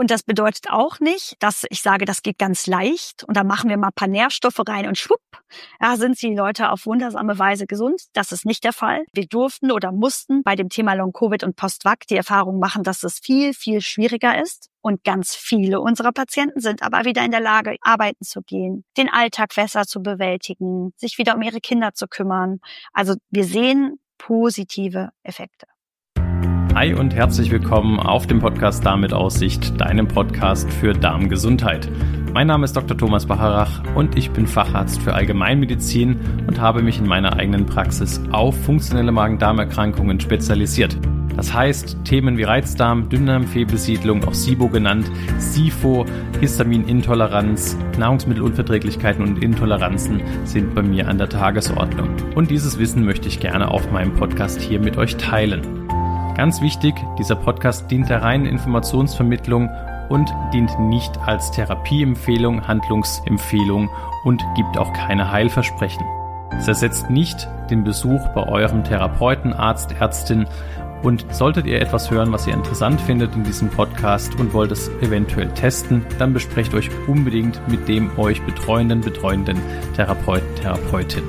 Und das bedeutet auch nicht, dass ich sage, das geht ganz leicht und dann machen wir mal ein paar Nährstoffe rein und schwupp, ja, sind die Leute auf wundersame Weise gesund. Das ist nicht der Fall. Wir durften oder mussten bei dem Thema Long-Covid und Post-Vac die Erfahrung machen, dass es viel, viel schwieriger ist. Und ganz viele unserer Patienten sind aber wieder in der Lage, arbeiten zu gehen, den Alltag besser zu bewältigen, sich wieder um ihre Kinder zu kümmern. Also wir sehen positive Effekte. Hi und herzlich willkommen auf dem Podcast Darm mit Aussicht, deinem Podcast für Darmgesundheit. Mein Name ist Dr. Thomas Bacharach und ich bin Facharzt für Allgemeinmedizin und habe mich in meiner eigenen Praxis auf funktionelle Magen-Darm-Erkrankungen spezialisiert. Das heißt, Themen wie Reizdarm, Dünndarmfehlbesiedlung, auch SIBO genannt, SIFO, Histaminintoleranz, Nahrungsmittelunverträglichkeiten und Intoleranzen sind bei mir an der Tagesordnung. Und dieses Wissen möchte ich gerne auf meinem Podcast hier mit euch teilen. Ganz wichtig, dieser Podcast dient der reinen Informationsvermittlung und dient nicht als Therapieempfehlung, Handlungsempfehlung und gibt auch keine Heilversprechen. Es ersetzt nicht den Besuch bei eurem Therapeuten, Arzt, Ärztin und solltet ihr etwas hören, was ihr interessant findet in diesem Podcast und wollt es eventuell testen, dann besprecht euch unbedingt mit dem euch betreuenden Therapeuten, Therapeutin.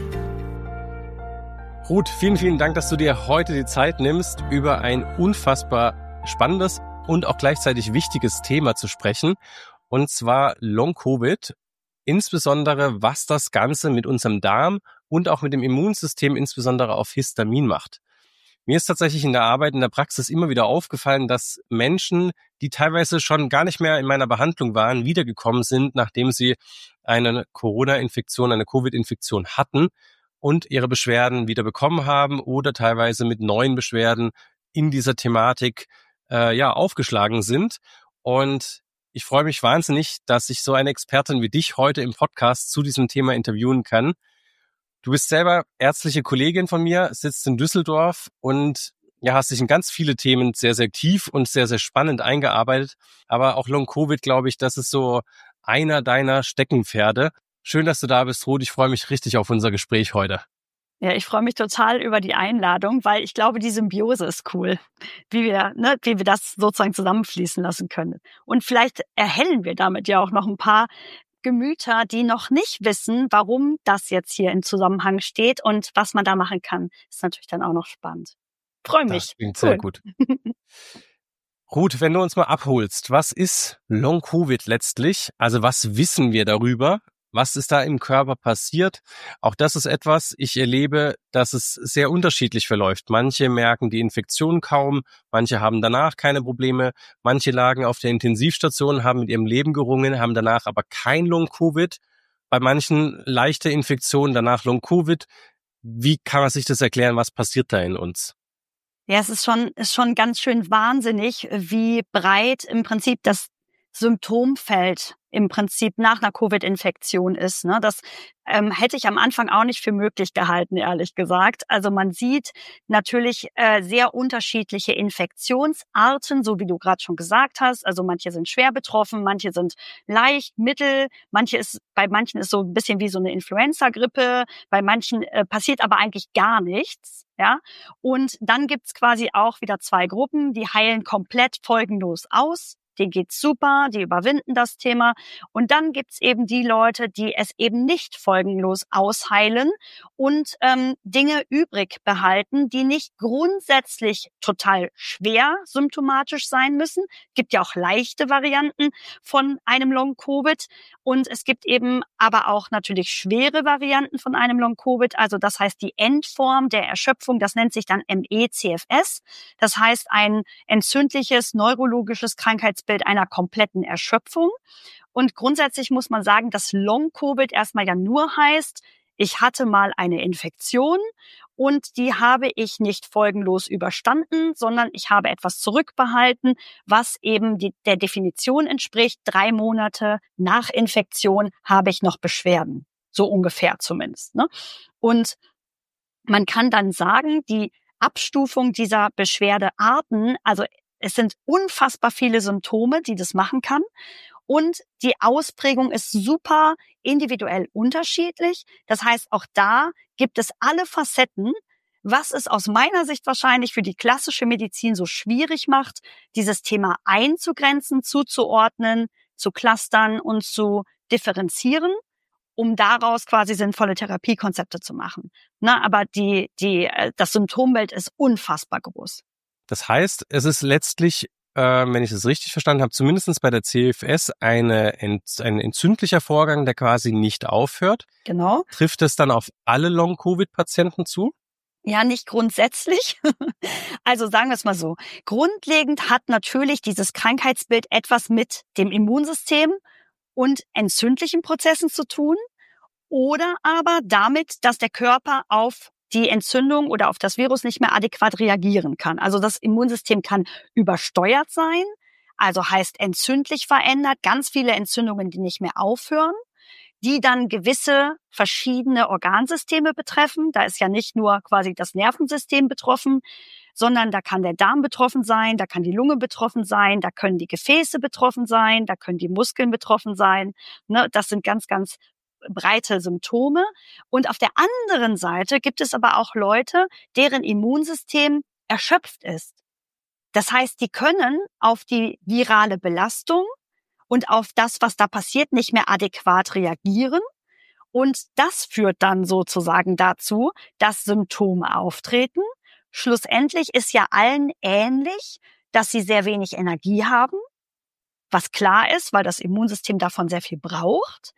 Ruth, vielen, vielen Dank, dass du dir heute die Zeit nimmst, über ein unfassbar spannendes und auch gleichzeitig wichtiges Thema zu sprechen, und zwar Long-Covid, insbesondere was das Ganze mit unserem Darm und auch mit dem Immunsystem, insbesondere auf Histamin macht. Mir ist tatsächlich in der Arbeit, in der Praxis immer wieder aufgefallen, dass Menschen, die teilweise schon gar nicht mehr in meiner Behandlung waren, wiedergekommen sind, nachdem sie eine Corona-Infektion, eine Covid-Infektion hatten, und ihre Beschwerden wieder bekommen haben oder teilweise mit neuen Beschwerden in dieser Thematik aufgeschlagen sind. Und ich freue mich wahnsinnig, dass ich so eine Expertin wie dich heute im Podcast zu diesem Thema interviewen kann. Du bist selber ärztliche Kollegin von mir, sitzt in Düsseldorf und hast dich in ganz viele Themen sehr, sehr tief und sehr, sehr spannend eingearbeitet. Aber auch Long-Covid, glaube ich, das ist so einer deiner Steckenpferde. Schön, dass du da bist, Ruth. Ich freue mich richtig auf unser Gespräch heute. Ja, ich freue mich total über die Einladung, weil ich glaube, die Symbiose ist cool, wie wir das sozusagen zusammenfließen lassen können. Und vielleicht erhellen wir damit ja auch noch ein paar Gemüter, die noch nicht wissen, warum das jetzt hier im Zusammenhang steht und was man da machen kann. Ist natürlich dann auch noch spannend. Freue mich. Das klingt sehr gut. Ruth, wenn du uns mal abholst, was ist Long-Covid letztlich? Also was wissen wir darüber? Was ist da im Körper passiert? Auch das ist etwas, ich erlebe, dass es sehr unterschiedlich verläuft. Manche merken die Infektion kaum, manche haben danach keine Probleme, manche lagen auf der Intensivstation, haben mit ihrem Leben gerungen, haben danach aber kein Long-Covid. Bei manchen leichte Infektionen, danach Long-Covid. Wie kann man sich das erklären? Was passiert da in uns? Ja, es ist schon ganz schön wahnsinnig, wie breit im Prinzip das Symptomfeld im Prinzip nach einer Covid-Infektion ist. Ne? Das hätte ich am Anfang auch nicht für möglich gehalten, ehrlich gesagt. Also man sieht natürlich sehr unterschiedliche Infektionsarten, so wie du gerade schon gesagt hast. Also manche sind schwer betroffen, manche sind leicht, mittel, bei manchen ist so ein bisschen wie so eine Influenza-Grippe, bei manchen passiert aber eigentlich gar nichts. Ja, und dann gibt's quasi auch wieder zwei Gruppen, die heilen komplett folgenlos aus. Denen geht's super, die überwinden das Thema. Und dann gibt's eben die Leute, die es eben nicht folgenlos ausheilen und Dinge übrig behalten, die nicht grundsätzlich total schwer symptomatisch sein müssen. Gibt ja auch leichte Varianten von einem Long-Covid. Und es gibt eben aber auch natürlich schwere Varianten von einem Long-Covid. Also das heißt, die Endform der Erschöpfung, das nennt sich dann ME/CFS. Das heißt, ein entzündliches, neurologisches Krankheitsbild einer kompletten Erschöpfung. Und grundsätzlich muss man sagen, dass Long-Covid erstmal ja nur heißt, ich hatte mal eine Infektion und die habe ich nicht folgenlos überstanden, sondern ich habe etwas zurückbehalten, was eben der Definition entspricht. 3 Monate nach Infektion habe ich noch Beschwerden. So ungefähr zumindest. Ne? Und man kann dann sagen, die Abstufung dieser Beschwerdearten, also es sind unfassbar viele Symptome, die das machen kann. Und die Ausprägung ist super individuell unterschiedlich. Das heißt, auch da gibt es alle Facetten, was es aus meiner Sicht wahrscheinlich für die klassische Medizin so schwierig macht, dieses Thema einzugrenzen, zuzuordnen, zu clustern und zu differenzieren, um daraus quasi sinnvolle Therapiekonzepte zu machen. Aber das Symptombild ist unfassbar groß. Das heißt, es ist letztlich, wenn ich es richtig verstanden habe, zumindest bei der CFS ein entzündlicher Vorgang, der quasi nicht aufhört. Genau. Trifft es dann auf alle Long-Covid-Patienten zu? Ja, nicht grundsätzlich. Also sagen wir es mal so. Grundlegend hat natürlich dieses Krankheitsbild etwas mit dem Immunsystem und entzündlichen Prozessen zu tun oder aber damit, dass der Körper auf die Entzündung oder auf das Virus nicht mehr adäquat reagieren kann. Also das Immunsystem kann übersteuert sein, also heißt entzündlich verändert, ganz viele Entzündungen, die nicht mehr aufhören, die dann gewisse verschiedene Organsysteme betreffen. Da ist ja nicht nur quasi das Nervensystem betroffen, sondern da kann der Darm betroffen sein, da kann die Lunge betroffen sein, da können die Gefäße betroffen sein, da können die Muskeln betroffen sein. Das sind ganz, ganz breite Symptome. Und auf der anderen Seite gibt es aber auch Leute, deren Immunsystem erschöpft ist. Das heißt, die können auf die virale Belastung und auf das, was da passiert, nicht mehr adäquat reagieren. Und das führt dann sozusagen dazu, dass Symptome auftreten. Schlussendlich ist ja allen ähnlich, dass sie sehr wenig Energie haben, was klar ist, weil das Immunsystem davon sehr viel braucht.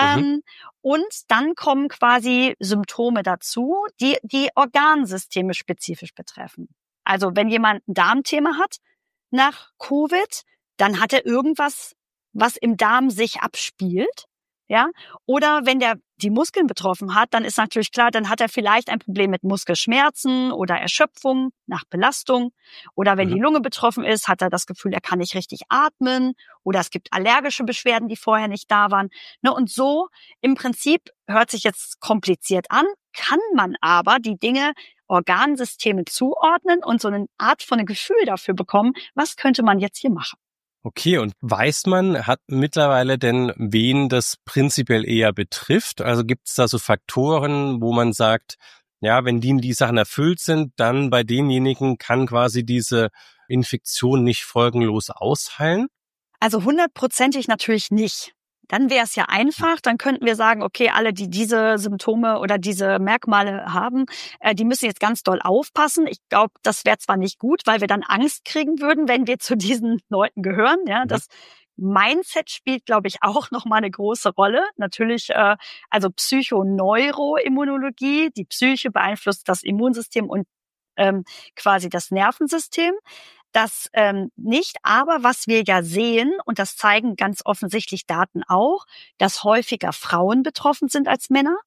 Und dann kommen quasi Symptome dazu, die Organsysteme spezifisch betreffen. Also wenn jemand ein Darmthema hat nach Covid, dann hat er irgendwas, was im Darm sich abspielt. Ja, oder wenn der die Muskeln betroffen hat, dann ist natürlich klar, dann hat er vielleicht ein Problem mit Muskelschmerzen oder Erschöpfung nach Belastung. Oder wenn die Lunge betroffen ist, hat er das Gefühl, er kann nicht richtig atmen. Oder es gibt allergische Beschwerden, die vorher nicht da waren. Und so im Prinzip, hört sich jetzt kompliziert an, kann man aber die Dinge, Organsysteme zuordnen und so eine Art von einem Gefühl dafür bekommen, was könnte man jetzt hier machen. Okay, und weiß man, hat mittlerweile denn, wen das prinzipiell eher betrifft? Also gibt es da so Faktoren, wo man sagt, ja, wenn die Sachen erfüllt sind, dann bei denjenigen kann quasi diese Infektion nicht folgenlos ausheilen? Also 100%ig natürlich nicht. Dann wäre es ja einfach, dann könnten wir sagen, okay, alle, die diese Symptome oder diese Merkmale haben, die müssen jetzt ganz doll aufpassen. Ich glaube, das wäre zwar nicht gut, weil wir dann Angst kriegen würden, wenn wir zu diesen Leuten gehören. Ja, das Mindset spielt, glaube ich, auch nochmal eine große Rolle. Natürlich, also Psychoneuroimmunologie, die Psyche beeinflusst das Immunsystem und quasi das Nervensystem. Das nicht, aber was wir ja sehen, und das zeigen ganz offensichtlich Daten auch, dass häufiger Frauen betroffen sind als Männer,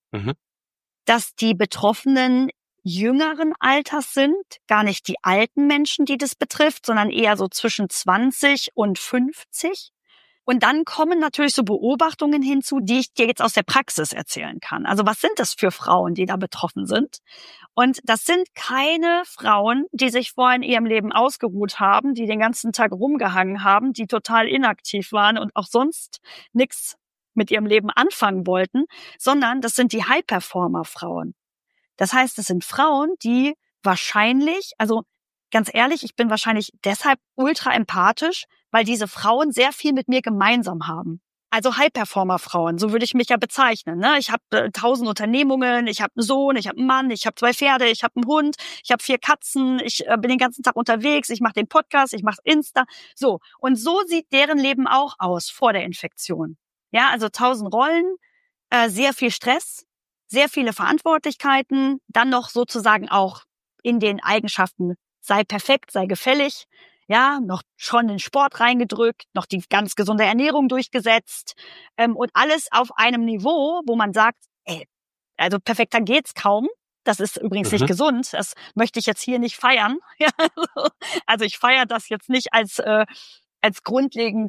dass die Betroffenen jüngeren Alters sind, gar nicht die alten Menschen, die das betrifft, sondern eher so zwischen 20 und 50. Und dann kommen natürlich so Beobachtungen hinzu, die ich dir jetzt aus der Praxis erzählen kann. Also was sind das für Frauen, die da betroffen sind? Und das sind keine Frauen, die sich vorher in ihrem Leben ausgeruht haben, die den ganzen Tag rumgehangen haben, die total inaktiv waren und auch sonst nichts mit ihrem Leben anfangen wollten, sondern das sind die High-Performer-Frauen. Das heißt, es sind Frauen, die wahrscheinlich, also ganz ehrlich, ich bin wahrscheinlich deshalb ultra empathisch, weil diese Frauen sehr viel mit mir gemeinsam haben. Also High-Performer-Frauen, so würde ich mich ja bezeichnen. Ne? Ich habe 1000 Unternehmungen, ich habe einen Sohn, ich habe einen Mann, ich habe 2 Pferde, ich habe einen Hund, ich habe 4 Katzen, ich bin den ganzen Tag unterwegs, ich mache den Podcast, ich mache Insta. So, und so sieht deren Leben auch aus vor der Infektion. Ja, also 1000 Rollen, sehr viel Stress, sehr viele Verantwortlichkeiten, dann noch sozusagen auch in den Eigenschaften sei perfekt, sei gefällig. Ja, noch schon den Sport reingedrückt, noch die ganz gesunde Ernährung durchgesetzt und alles auf einem Niveau, wo man sagt, also perfekter geht's kaum. Das ist übrigens nicht gesund. Das möchte ich jetzt hier nicht feiern. Ja, also ich feiere das jetzt nicht als grundlegend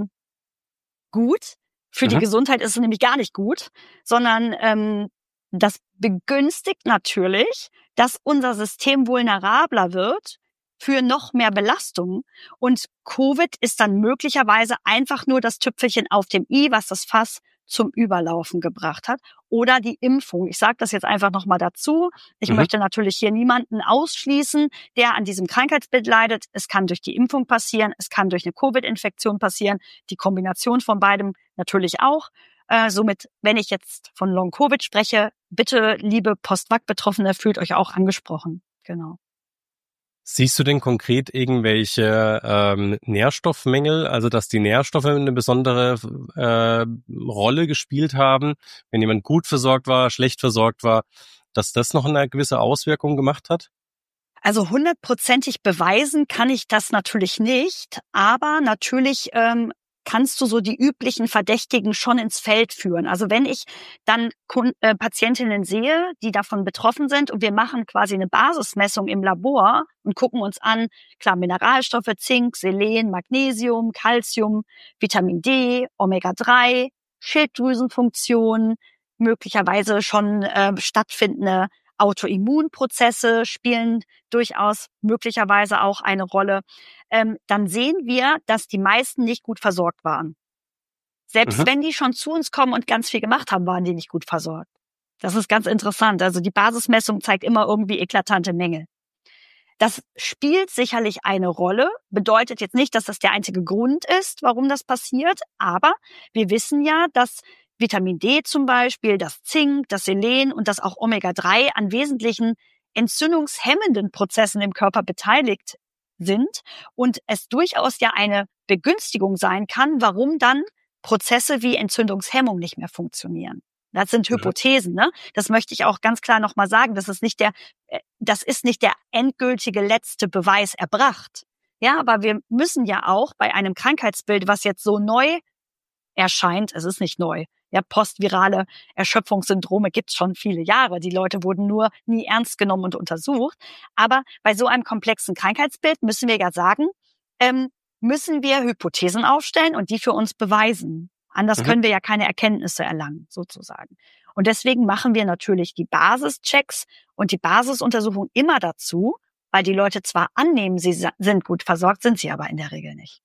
gut. Für die Gesundheit ist es nämlich gar nicht gut, sondern das begünstigt natürlich, dass unser System vulnerabler wird für noch mehr Belastungen. Und Covid ist dann möglicherweise einfach nur das Tüpfelchen auf dem i, was das Fass zum Überlaufen gebracht hat oder die Impfung. Ich sage das jetzt einfach nochmal dazu. Ich möchte natürlich hier niemanden ausschließen, der an diesem Krankheitsbild leidet. Es kann durch die Impfung passieren, es kann durch eine Covid-Infektion passieren, die Kombination von beidem natürlich auch. Somit, wenn ich jetzt von Long-Covid spreche, bitte, liebe Post-Vac-Betroffene, fühlt euch auch angesprochen. Genau. Siehst du denn konkret irgendwelche Nährstoffmängel, also dass die Nährstoffe eine besondere Rolle gespielt haben, wenn jemand gut versorgt war, schlecht versorgt war, dass das noch eine gewisse Auswirkung gemacht hat? Also 100%ig beweisen kann ich das natürlich nicht, aber natürlich kannst du so die üblichen Verdächtigen schon ins Feld führen. Also wenn ich dann Patientinnen sehe, die davon betroffen sind und wir machen quasi eine Basismessung im Labor und gucken uns an, klar, Mineralstoffe, Zink, Selen, Magnesium, Calcium, Vitamin D, Omega-3, Schilddrüsenfunktion, möglicherweise schon stattfindende Autoimmunprozesse spielen durchaus möglicherweise auch eine Rolle. Dann sehen wir, dass die meisten nicht gut versorgt waren. Selbst wenn die schon zu uns kommen und ganz viel gemacht haben, waren die nicht gut versorgt. Das ist ganz interessant. Also die Basismessung zeigt immer irgendwie eklatante Mängel. Das spielt sicherlich eine Rolle, bedeutet jetzt nicht, dass das der einzige Grund ist, warum das passiert, aber wir wissen ja, dass Vitamin D zum Beispiel, das Zink, das Selen und das auch Omega-3 an wesentlichen entzündungshemmenden Prozessen im Körper beteiligt sind und es durchaus ja eine Begünstigung sein kann, warum dann Prozesse wie Entzündungshemmung nicht mehr funktionieren. Das sind Hypothesen, ne? Das möchte ich auch ganz klar nochmal sagen. Das ist nicht der endgültige letzte Beweis erbracht. Ja, aber wir müssen ja auch bei einem Krankheitsbild, was jetzt so neu erscheint, es ist nicht neu. Ja, postvirale Erschöpfungssyndrome gibt's schon viele Jahre. Die Leute wurden nur nie ernst genommen und untersucht. Aber bei so einem komplexen Krankheitsbild müssen wir ja sagen, müssen wir Hypothesen aufstellen und die für uns beweisen. Anders können wir ja keine Erkenntnisse erlangen, sozusagen. Und deswegen machen wir natürlich die Basischecks und die Basisuntersuchung immer dazu, weil die Leute zwar annehmen, sie sind gut versorgt, sind sie aber in der Regel nicht.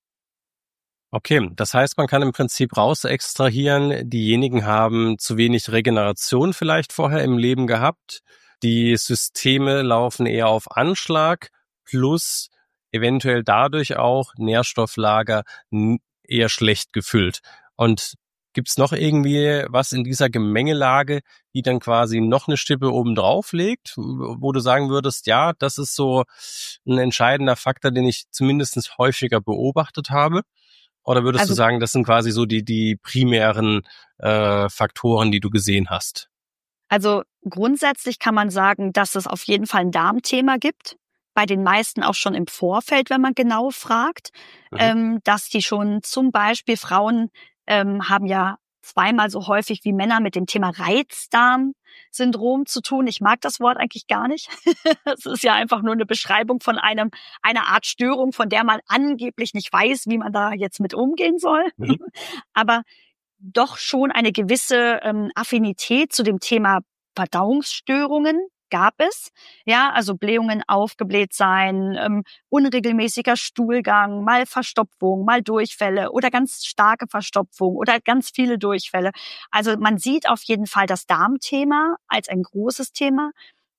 Okay, das heißt, man kann im Prinzip raus extrahieren, diejenigen haben zu wenig Regeneration vielleicht vorher im Leben gehabt, die Systeme laufen eher auf Anschlag, plus eventuell dadurch auch Nährstofflager eher schlecht gefüllt. Und gibt's noch irgendwie was in dieser Gemengelage, die dann quasi noch eine Stippe oben drauf legt, wo du sagen würdest, ja, das ist so ein entscheidender Faktor, den ich zumindest häufiger beobachtet habe? Oder würdest du sagen, das sind quasi so die primären Faktoren, die du gesehen hast? Also grundsätzlich kann man sagen, dass es auf jeden Fall ein Darmthema gibt. Bei den meisten auch schon im Vorfeld, wenn man genau fragt, dass die schon zum Beispiel Frauen haben ja zweimal so häufig wie Männer mit dem Thema Reizdarmsyndrom zu tun. Ich mag das Wort eigentlich gar nicht. Es ist ja einfach nur eine Beschreibung von einer Art Störung, von der man angeblich nicht weiß, wie man da jetzt mit umgehen soll. Aber doch schon eine gewisse Affinität zu dem Thema Verdauungsstörungen gab es. Ja, also Blähungen, aufgebläht sein, unregelmäßiger Stuhlgang, mal Verstopfung, mal Durchfälle oder ganz starke Verstopfung oder ganz viele Durchfälle. Also man sieht auf jeden Fall das Darmthema als ein großes Thema.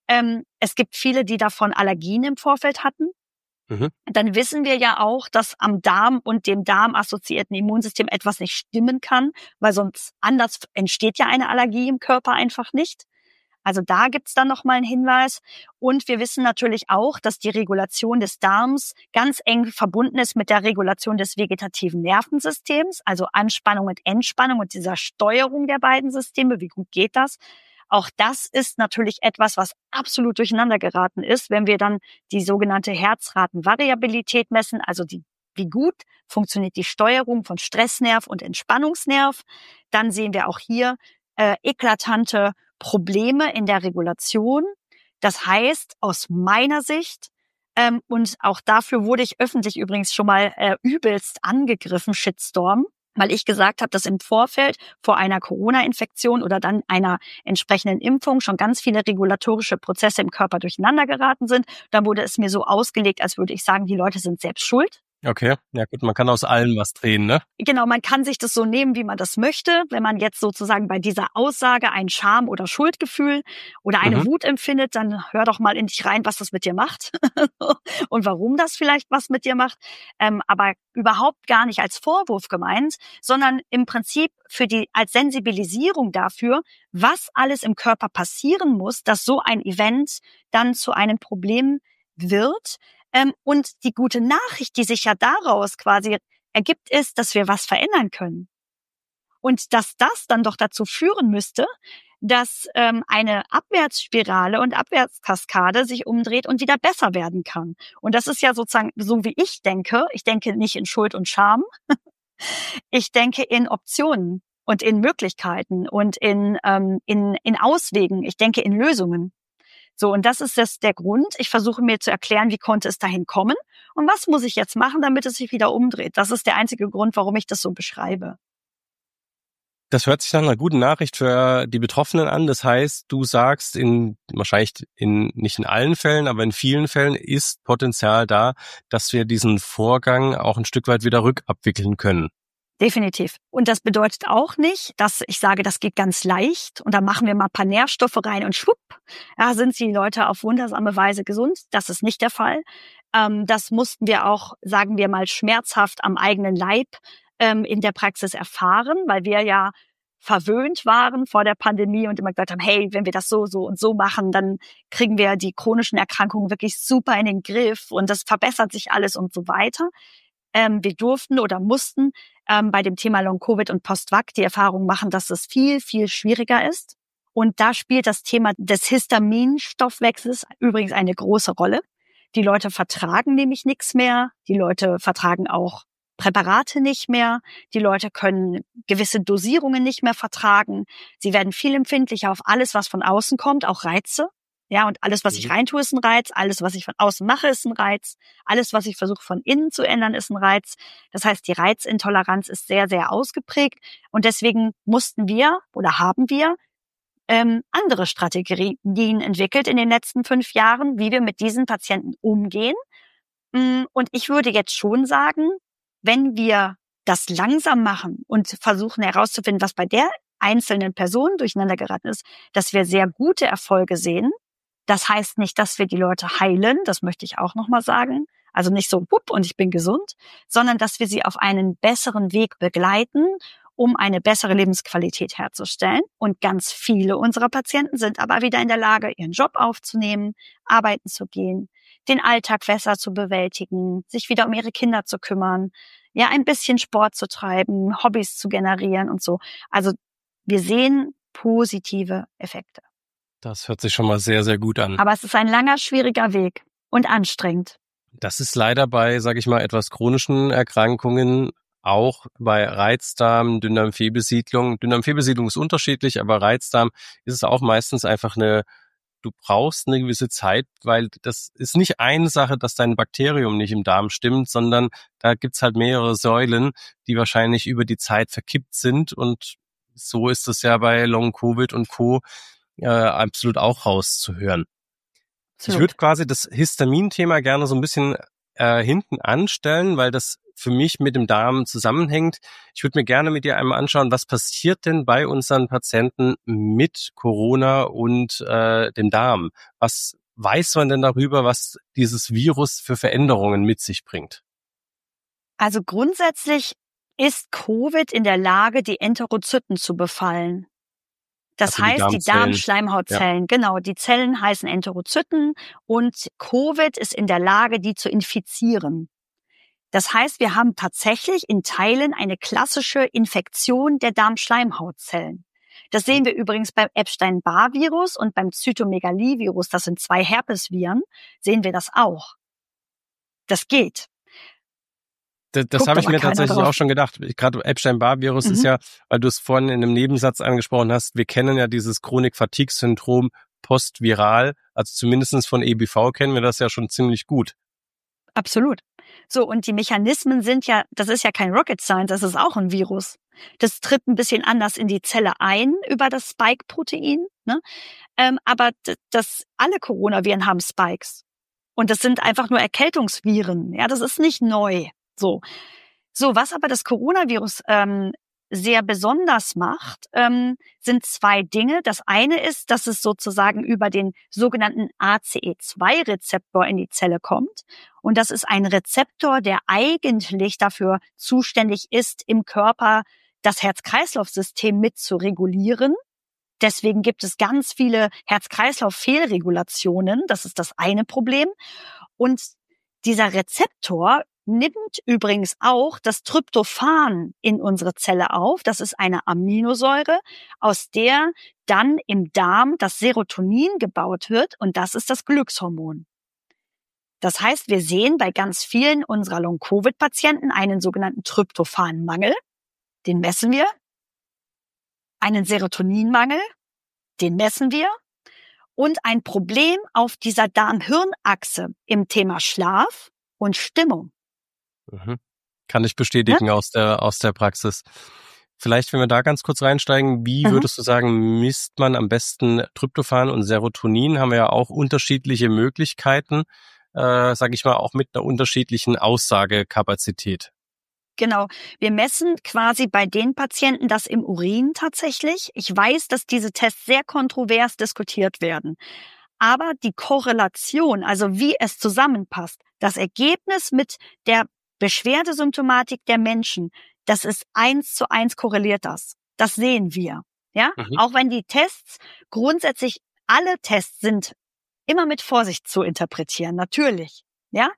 Es gibt viele, die davon Allergien im Vorfeld hatten. Dann wissen wir ja auch, dass am Darm und dem darmassoziierten Immunsystem etwas nicht stimmen kann, weil sonst anders entsteht ja eine Allergie im Körper einfach nicht. Also da gibt's dann nochmal einen Hinweis. Und wir wissen natürlich auch, dass die Regulation des Darms ganz eng verbunden ist mit der Regulation des vegetativen Nervensystems, also Anspannung und Entspannung und dieser Steuerung der beiden Systeme. Wie gut geht das? Auch das ist natürlich etwas, was absolut durcheinander geraten ist, wenn wir dann die sogenannte Herzratenvariabilität messen, also wie gut funktioniert die Steuerung von Stressnerv und Entspannungsnerv. Dann sehen wir auch hier eklatante Probleme in der Regulation. Das heißt, aus meiner Sicht, und auch dafür wurde ich öffentlich übrigens schon mal übelst angegriffen, Shitstorm, weil ich gesagt habe, dass im Vorfeld vor einer Corona-Infektion oder dann einer entsprechenden Impfung schon ganz viele regulatorische Prozesse im Körper durcheinander geraten sind. Dann wurde es mir so ausgelegt, als würde ich sagen, die Leute sind selbst schuld. Okay, ja gut, man kann aus allem was drehen, ne? Genau, man kann sich das so nehmen, wie man das möchte. Wenn man jetzt sozusagen bei dieser Aussage ein Scham- oder Schuldgefühl oder eine Mhm. Wut empfindet, dann hör doch mal in dich rein, was das mit dir macht und warum das vielleicht was mit dir macht. Aber überhaupt gar nicht als Vorwurf gemeint, sondern im Prinzip als Sensibilisierung dafür, was alles im Körper passieren muss, dass so ein Event dann zu einem Problem wird. Und die gute Nachricht, die sich ja daraus quasi ergibt, ist, dass wir was verändern können. Und dass das dann doch dazu führen müsste, dass eine Abwärtsspirale und Abwärtskaskade sich umdreht und wieder besser werden kann. Und das ist ja sozusagen so, wie ich denke. Ich denke nicht in Schuld und Scham. Ich denke in Optionen und in Möglichkeiten und in Auswegen. Ich denke in Lösungen. So, und das ist der Grund. Ich versuche mir zu erklären, wie konnte es dahin kommen und was muss ich jetzt machen, damit es sich wieder umdreht. Das ist der einzige Grund, warum ich das so beschreibe. Das hört sich nach einer guten Nachricht für die Betroffenen an. Das heißt, du sagst wahrscheinlich nicht in allen Fällen, aber in vielen Fällen ist Potenzial da, dass wir diesen Vorgang auch ein Stück weit wieder rückabwickeln können. Definitiv. Und das bedeutet auch nicht, dass ich sage, das geht ganz leicht und da machen wir mal ein paar Nährstoffe rein und schwupp, ja, sind die Leute auf wundersame Weise gesund. Das ist nicht der Fall. Das mussten wir auch, sagen wir mal, schmerzhaft am eigenen Leib in der Praxis erfahren, weil wir ja verwöhnt waren vor der Pandemie und immer gesagt haben, hey, wenn wir das so und so machen, dann kriegen wir die chronischen Erkrankungen wirklich super in den Griff und das verbessert sich alles und so weiter. Wir durften oder mussten bei dem Thema Long-Covid und Post-Vac die Erfahrung machen, dass es viel, viel schwieriger ist. Und da spielt das Thema des Histaminstoffwechsels übrigens eine große Rolle. Die Leute vertragen nämlich nichts mehr. Die Leute vertragen auch Präparate nicht mehr. Die Leute können gewisse Dosierungen nicht mehr vertragen. Sie werden viel empfindlicher auf alles, was von außen kommt, auch Reize. Ja, und alles, was ich reintue, ist ein Reiz. Alles, was ich von außen mache, ist ein Reiz. Alles, was ich versuche von innen zu ändern, ist ein Reiz. Das heißt, die Reizintoleranz ist sehr, sehr ausgeprägt. Und deswegen mussten wir oder haben wir andere Strategien entwickelt in den letzten 5 Jahren, wie wir mit diesen Patienten umgehen. Und ich würde jetzt schon sagen, wenn wir das langsam machen und versuchen herauszufinden, was bei der einzelnen Person durcheinander geraten ist, dass wir sehr gute Erfolge sehen. Das heißt nicht, dass wir die Leute heilen, das möchte ich auch nochmal sagen. Also nicht so, wupp, und ich bin gesund, sondern dass wir sie auf einen besseren Weg begleiten, um eine bessere Lebensqualität herzustellen. Und ganz viele unserer Patienten sind aber wieder in der Lage, ihren Job aufzunehmen, arbeiten zu gehen, den Alltag besser zu bewältigen, sich wieder um ihre Kinder zu kümmern, ja, ein bisschen Sport zu treiben, Hobbys zu generieren und so. Also wir sehen positive Effekte. Das hört sich schon mal sehr, sehr gut an. Aber es ist ein langer, schwieriger Weg und anstrengend. Das ist leider bei, sage ich mal, etwas chronischen Erkrankungen, auch bei Reizdarm, Dünndarmfehlbesiedlung. Dünndarmfehlbesiedlung ist unterschiedlich, aber Reizdarm ist es auch meistens einfach du brauchst eine gewisse Zeit, weil das ist nicht eine Sache, dass dein Bakterium nicht im Darm stimmt, sondern da gibt's halt mehrere Säulen, die wahrscheinlich über die Zeit verkippt sind, und so ist es ja bei Long-Covid und Co. Absolut auch rauszuhören. Absolut. Ich würde quasi das Histamin-Thema gerne so ein bisschen hinten anstellen, weil das für mich mit dem Darm zusammenhängt. Ich würde mir gerne mit dir einmal anschauen, was passiert denn bei unseren Patienten mit Corona und dem Darm? Was weiß man denn darüber, was dieses Virus für Veränderungen mit sich bringt? Also grundsätzlich ist Covid in der Lage, die Enterozyten zu befallen. Das Also heißt, die Darmschleimhautzellen, ja. Genau, die Zellen heißen Enterozyten und Covid ist in der Lage, die zu infizieren. Das heißt, wir haben tatsächlich in Teilen eine klassische Infektion der Darmschleimhautzellen. Das sehen wir übrigens beim Epstein-Barr-Virus und beim Zytomegalie-Virus, das sind 2 Herpesviren, sehen wir das auch. Das geht. Das habe ich mir tatsächlich auch schon gedacht. Gerade Epstein-Barr-Virus ist ja, weil du es vorhin in einem Nebensatz angesprochen hast, wir kennen ja dieses Chronik-Fatigue-Syndrom postviral, also zumindest von EBV kennen wir das ja schon ziemlich gut. Absolut. So, und die Mechanismen sind ja, das ist ja kein Rocket Science, das ist auch ein Virus. Das tritt ein bisschen anders in die Zelle ein über das Spike-Protein, ne? Aber alle Coronaviren haben Spikes. Und das sind einfach nur Erkältungsviren. Ja, das ist nicht neu. So, was aber das Coronavirus sehr besonders macht, sind zwei Dinge. Das eine ist, dass es sozusagen über den sogenannten ACE2-Rezeptor in die Zelle kommt. Und das ist ein Rezeptor, der eigentlich dafür zuständig ist, im Körper das Herz-Kreislauf-System mit zu regulieren. Deswegen gibt es ganz viele Herz-Kreislauf-Fehlregulationen. Das ist das eine Problem. Und dieser Rezeptor nimmt übrigens auch das Tryptophan in unsere Zelle auf. Das ist eine Aminosäure, aus der dann im Darm das Serotonin gebaut wird. Und das ist das Glückshormon. Das heißt, wir sehen bei ganz vielen unserer Long-Covid-Patienten einen sogenannten Tryptophanmangel. Den messen wir. Einen Serotoninmangel. Den messen wir. Und ein Problem auf dieser Darm-Hirn-Achse im Thema Schlaf und Stimmung. Kann ich bestätigen aus der Praxis. Vielleicht, wenn wir da ganz kurz reinsteigen, wie würdest du sagen, misst man am besten Tryptophan und Serotonin? Haben wir ja auch unterschiedliche Möglichkeiten, sage ich mal, auch mit einer unterschiedlichen Aussagekapazität. Genau. Wir messen quasi bei den Patienten das im Urin tatsächlich. Ich weiß, dass diese Tests sehr kontrovers diskutiert werden. Aber die Korrelation, also wie es zusammenpasst, das Ergebnis mit der Beschwerdesymptomatik der Menschen, das ist 1:1 korreliert das. Das sehen wir. Ja, auch wenn die Tests grundsätzlich, alle Tests sind immer mit Vorsicht zu interpretieren, natürlich. Ja,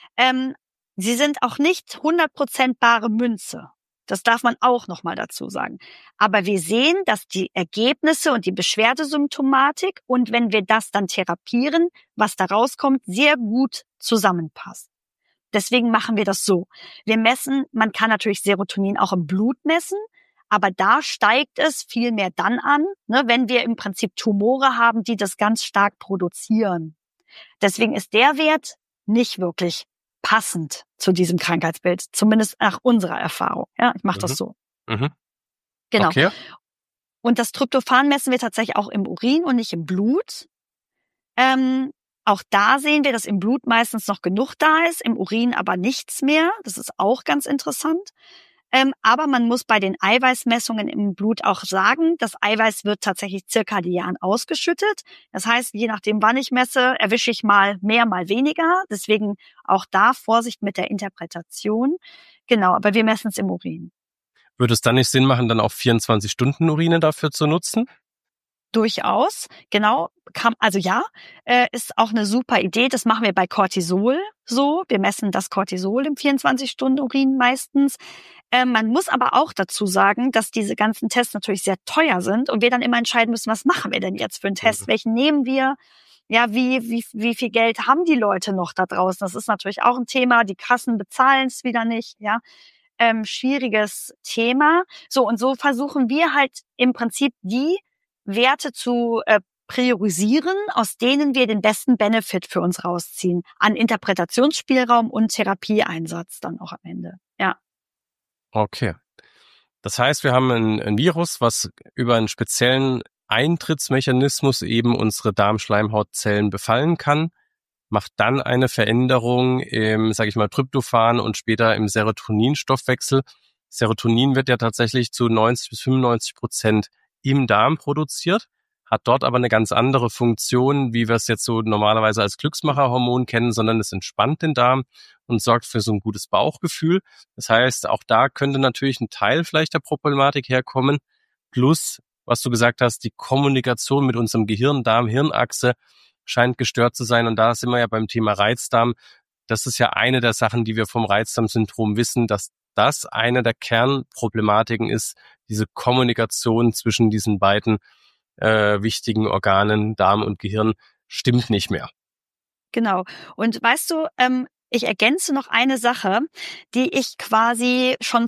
sie sind auch nicht 100% bare Münze. Das darf man auch nochmal dazu sagen. Aber wir sehen, dass die Ergebnisse und die Beschwerdesymptomatik und wenn wir das dann therapieren, was da rauskommt, sehr gut zusammenpasst. Deswegen machen wir das so. Wir messen, man kann natürlich Serotonin auch im Blut messen, aber da steigt es viel mehr dann an, ne, wenn wir im Prinzip Tumore haben, die das ganz stark produzieren. Deswegen ist der Wert nicht wirklich passend zu diesem Krankheitsbild, zumindest nach unserer Erfahrung. Ja, ich mache das so. Genau. Okay. Und das Tryptophan messen wir tatsächlich auch im Urin und nicht im Blut. Auch da sehen wir, dass im Blut meistens noch genug da ist, im Urin aber nichts mehr. Das ist auch ganz interessant. Aber man muss bei den Eiweißmessungen im Blut auch sagen, das Eiweiß wird tatsächlich zirkadian ausgeschüttet. Das heißt, je nachdem, wann ich messe, erwische ich mal mehr, mal weniger. Deswegen auch da Vorsicht mit der Interpretation. Genau, aber wir messen es im Urin. Würde es dann nicht Sinn machen, dann auch 24-Stunden-Urine dafür zu nutzen? Durchaus, genau. Ist auch eine super Idee. Das machen wir bei Cortisol so. Wir messen das Cortisol im 24-Stunden-Urin meistens. Man muss aber auch dazu sagen, dass diese ganzen Tests natürlich sehr teuer sind und wir dann immer entscheiden müssen, was machen wir denn jetzt für einen Test? Welchen nehmen wir? Ja, wie viel Geld haben die Leute noch da draußen? Das ist natürlich auch ein Thema. Die Kassen bezahlen es wieder nicht, ja. Schwieriges Thema. So, und so versuchen wir halt im Prinzip die Werte zu priorisieren, aus denen wir den besten Benefit für uns rausziehen, an Interpretationsspielraum und Therapieeinsatz dann auch am Ende. Ja. Okay. Das heißt, wir haben ein Virus, was über einen speziellen Eintrittsmechanismus eben unsere Darmschleimhautzellen befallen kann, macht dann eine Veränderung im, sage ich mal, Tryptophan und später im Serotoninstoffwechsel. Serotonin wird ja tatsächlich zu 90-95% im Darm produziert, hat dort aber eine ganz andere Funktion, wie wir es jetzt so normalerweise als Glücksmacherhormon kennen, sondern es entspannt den Darm und sorgt für so ein gutes Bauchgefühl. Das heißt, auch da könnte natürlich ein Teil vielleicht der Problematik herkommen. Plus, was du gesagt hast, die Kommunikation mit unserem Gehirn, Darm-Hirn-Achse scheint gestört zu sein. Und da sind wir ja beim Thema Reizdarm. Das ist ja eine der Sachen, die wir vom Reizdarmsyndrom wissen, dass das eine der Kernproblematiken ist, diese Kommunikation zwischen diesen beiden wichtigen Organen, Darm und Gehirn, stimmt nicht mehr. Genau. Und weißt du, ich ergänze noch eine Sache, die ich quasi schon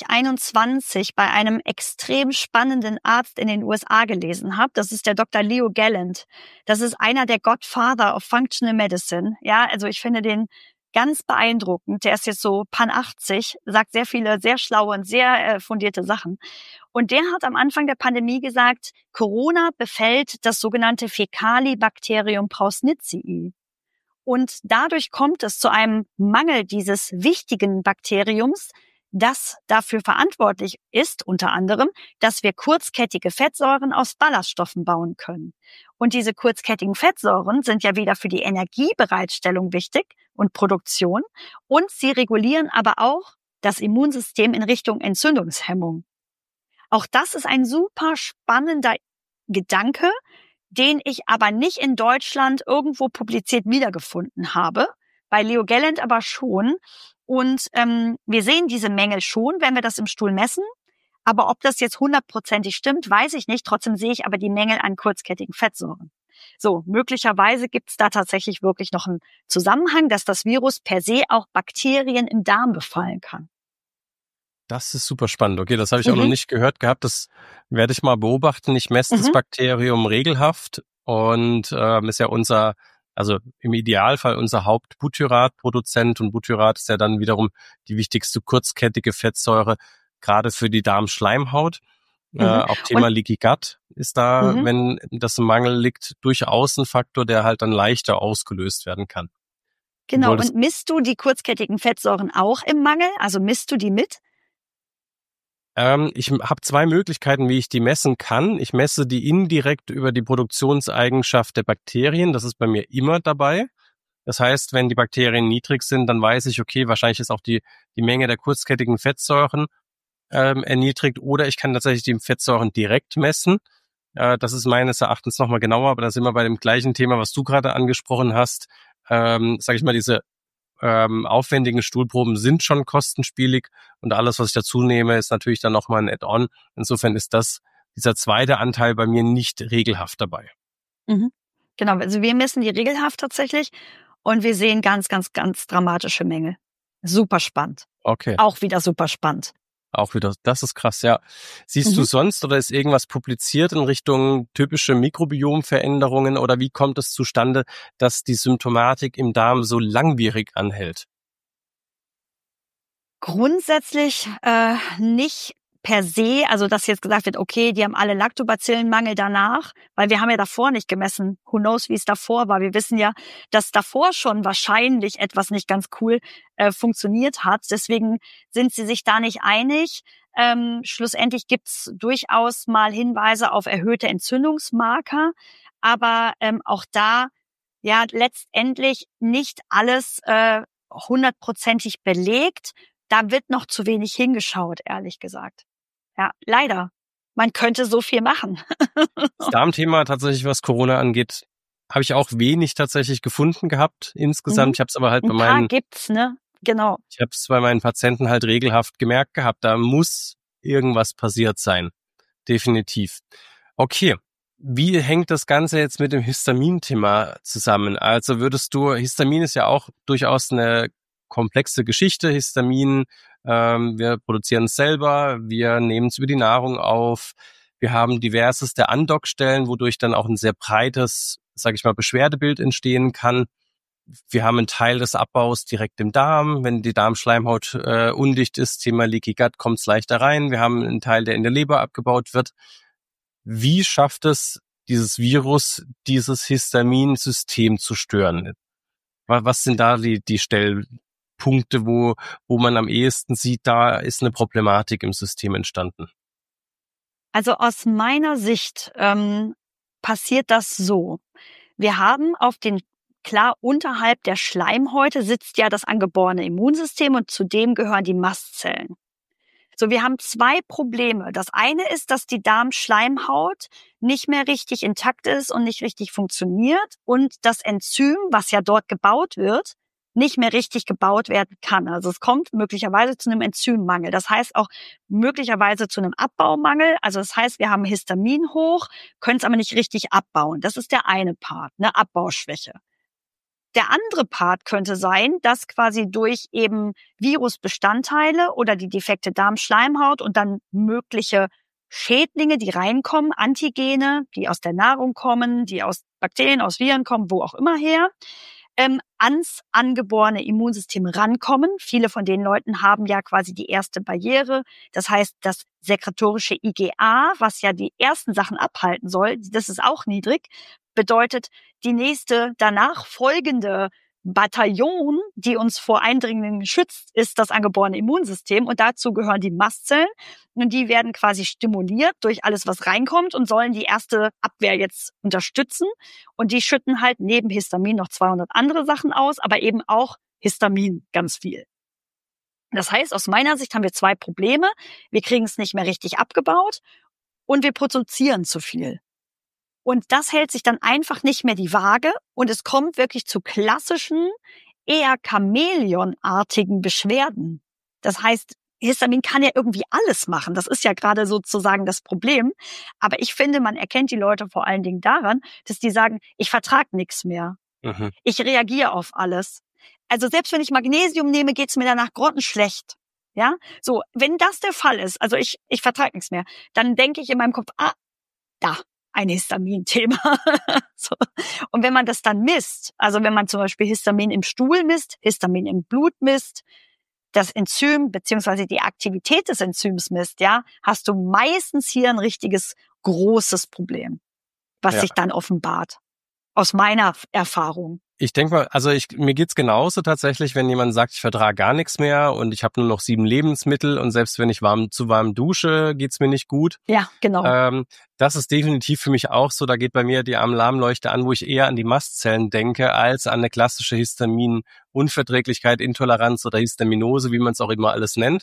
2021 bei einem extrem spannenden Arzt in den USA gelesen habe. Das ist der Dr. Leo Gallant. Das ist einer der Godfather of Functional Medicine. Ja, also ich finde den ganz beeindruckend. Der ist jetzt so Pan 80, sagt sehr viele, sehr schlaue und sehr fundierte Sachen. Und der hat am Anfang der Pandemie gesagt, Corona befällt das sogenannte Fecalibacterium prausnitzii. Und dadurch kommt es zu einem Mangel dieses wichtigen Bakteriums, das dafür verantwortlich ist, unter anderem, dass wir kurzkettige Fettsäuren aus Ballaststoffen bauen können. Und diese kurzkettigen Fettsäuren sind ja wieder für die Energiebereitstellung wichtig und Produktion. Und sie regulieren aber auch das Immunsystem in Richtung Entzündungshemmung. Auch das ist ein super spannender Gedanke, den ich aber nicht in Deutschland irgendwo publiziert wiedergefunden habe, bei Leo Galland aber schon. Und wir sehen diese Mängel schon, wenn wir das im Stuhl messen. Aber ob das jetzt 100%ig stimmt, weiß ich nicht. Trotzdem sehe ich aber die Mängel an kurzkettigen Fettsäuren. So, möglicherweise gibt es da tatsächlich wirklich noch einen Zusammenhang, dass das Virus per se auch Bakterien im Darm befallen kann. Das ist super spannend. Okay, das habe ich auch noch nicht gehört gehabt. Das werde ich mal beobachten. Ich messe das Bakterium regelhaft und ist ja also im Idealfall unser Hauptbutyratproduzent, und Butyrat ist ja dann wiederum die wichtigste kurzkettige Fettsäure, gerade für die Darmschleimhaut. Auch Thema Leaky Gut ist da, wenn das im Mangel liegt, durchaus ein Faktor, der halt dann leichter ausgelöst werden kann. Genau, und misst du die kurzkettigen Fettsäuren auch im Mangel? Also misst du die mit? Ich habe zwei Möglichkeiten, wie ich die messen kann. Ich messe die indirekt über die Produktionseigenschaft der Bakterien. Das ist bei mir immer dabei. Das heißt, wenn die Bakterien niedrig sind, dann weiß ich, okay, wahrscheinlich ist auch die Menge der kurzkettigen Fettsäuren erniedrigt. Oder ich kann tatsächlich die Fettsäuren direkt messen. Das ist meines Erachtens nochmal genauer, aber da sind wir bei dem gleichen Thema, was du gerade angesprochen hast. Sag ich mal, diese aufwendigen Stuhlproben sind schon kostenspielig, und alles, was ich dazu nehme, ist natürlich dann nochmal ein Add-on. Insofern ist dieser zweite Anteil bei mir nicht regelhaft dabei. Genau, also wir messen die regelhaft tatsächlich und wir sehen ganz, ganz, ganz dramatische Mängel. Super spannend. Okay. Auch wieder super spannend. Auch wieder, das ist krass, ja. Siehst du sonst oder ist irgendwas publiziert in Richtung typische Mikrobiomveränderungen, oder wie kommt es zustande, dass die Symptomatik im Darm so langwierig anhält? Grundsätzlich nicht per se, also dass jetzt gesagt wird, okay, die haben alle Lactobacillenmangel danach, weil wir haben ja davor nicht gemessen. Who knows, wie es davor war. Wir wissen ja, dass davor schon wahrscheinlich etwas nicht ganz cool funktioniert hat. Deswegen sind sie sich da nicht einig. Schlussendlich gibt's durchaus mal Hinweise auf erhöhte Entzündungsmarker, aber auch da ja letztendlich nicht alles 100%ig belegt. Da wird noch zu wenig hingeschaut, ehrlich gesagt. Ja, leider. Man könnte so viel machen. Das Darmthema tatsächlich, was Corona angeht, habe ich auch wenig tatsächlich gefunden gehabt insgesamt. Ich habe es aber halt gibt's, ne? Genau. Ich habe es bei meinen Patienten halt regelhaft gemerkt gehabt. Da muss irgendwas passiert sein. Definitiv. Okay. Wie hängt das Ganze jetzt mit dem Histamin-Thema zusammen? Also Histamin ist ja auch durchaus eine komplexe Geschichte. Histamin, wir produzieren es selber, wir nehmen es über die Nahrung auf, wir haben diverseste Andockstellen, wodurch dann auch ein sehr breites, sage ich mal, Beschwerdebild entstehen kann. Wir haben einen Teil des Abbaus direkt im Darm, wenn die Darmschleimhaut undicht ist, Thema Leaky Gut, kommt es leichter rein. Wir haben einen Teil, der in der Leber abgebaut wird. Wie schafft es dieses Virus, dieses Histaminsystem zu stören? Was sind da die Stellpunkte, wo man am ehesten sieht, da ist eine Problematik im System entstanden? Also aus meiner Sicht passiert das so. Wir haben klar, unterhalb der Schleimhäute sitzt ja das angeborene Immunsystem und zudem gehören die Mastzellen. So, wir haben zwei Probleme. Das eine ist, dass die Darmschleimhaut nicht mehr richtig intakt ist und nicht richtig funktioniert und das Enzym, was ja dort gebaut wird, nicht mehr richtig gebaut werden kann. Also es kommt möglicherweise zu einem Enzymmangel. Das heißt auch möglicherweise zu einem Abbaumangel. Also das heißt, wir haben Histamin hoch, können es aber nicht richtig abbauen. Das ist der eine Part, eine Abbauschwäche. Der andere Part könnte sein, dass quasi durch eben Virusbestandteile oder die defekte Darmschleimhaut und dann mögliche Schädlinge, die reinkommen, Antigene, die aus der Nahrung kommen, die aus Bakterien, aus Viren kommen, wo auch immer her, ans angeborene Immunsystem rankommen. Viele von den Leuten haben ja quasi die erste Barriere. Das heißt, das sekretorische IgA, was ja die ersten Sachen abhalten soll, das ist auch niedrig. Bedeutet, die nächste danach folgende Bataillon, die uns vor Eindringlingen schützt, ist das angeborene Immunsystem. Und dazu gehören die Mastzellen. Und die werden quasi stimuliert durch alles, was reinkommt und sollen die erste Abwehr jetzt unterstützen. Und die schütten halt neben Histamin noch 200 andere Sachen aus, aber eben auch Histamin ganz viel. Das heißt, aus meiner Sicht haben wir 2 Probleme. Wir kriegen es nicht mehr richtig abgebaut und wir produzieren zu viel. Und das hält sich dann einfach nicht mehr die Waage und es kommt wirklich zu klassischen, eher Chamäleonartigen Beschwerden. Das heißt, Histamin kann ja irgendwie alles machen. Das ist ja gerade sozusagen das Problem. Aber ich finde, man erkennt die Leute vor allen Dingen daran, dass die sagen, ich vertrage nichts mehr. Mhm. Ich reagiere auf alles. Also selbst wenn ich Magnesium nehme, geht's mir danach grottenschlecht. Ja, so, wenn das der Fall ist, also ich vertrage nichts mehr, dann denke ich in meinem Kopf, da, ein Histamin-Thema. So. Und wenn man das dann misst, also wenn man zum Beispiel Histamin im Stuhl misst, Histamin im Blut misst, das Enzym beziehungsweise die Aktivität des Enzyms misst, ja, hast du meistens hier ein richtiges großes Problem, was sich dann offenbart. Aus meiner Erfahrung. Ich denke mal, also mir geht's genauso tatsächlich, wenn jemand sagt, ich vertrage gar nichts mehr und ich habe nur noch 7 Lebensmittel und selbst wenn ich zu warm dusche, geht's mir nicht gut. Ja, genau. Das ist definitiv für mich auch so. Da geht bei mir die Alarmleuchte an, wo ich eher an die Mastzellen denke, als an eine klassische Histaminunverträglichkeit, Intoleranz oder Histaminose, wie man es auch immer alles nennt.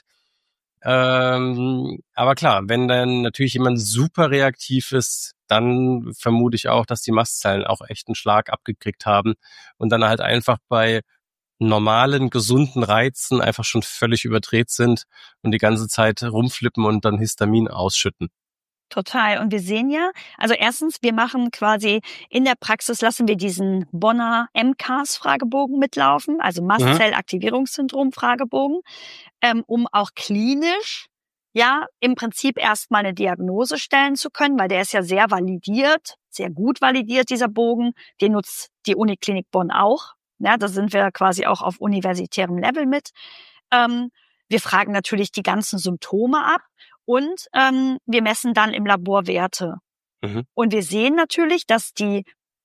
Aber klar, wenn dann natürlich jemand super reaktiv ist, dann vermute ich auch, dass die Mastzellen auch echt einen Schlag abgekriegt haben und dann halt einfach bei normalen, gesunden Reizen einfach schon völlig überdreht sind und die ganze Zeit rumflippen und dann Histamin ausschütten. Total. Und wir sehen ja, also erstens, wir machen quasi in der Praxis, lassen wir diesen Bonner MCAS-Fragebogen mitlaufen, also Mastzellaktivierungssyndrom-Fragebogen, um auch klinisch ja im Prinzip erstmal eine Diagnose stellen zu können, weil der ist ja sehr validiert, sehr gut validiert, dieser Bogen. Den nutzt die Uniklinik Bonn auch. Ja, da sind wir quasi auch auf universitärem Level mit. Wir fragen natürlich die ganzen Symptome ab. Und wir messen dann im Labor Werte. Mhm. Und wir sehen natürlich, dass die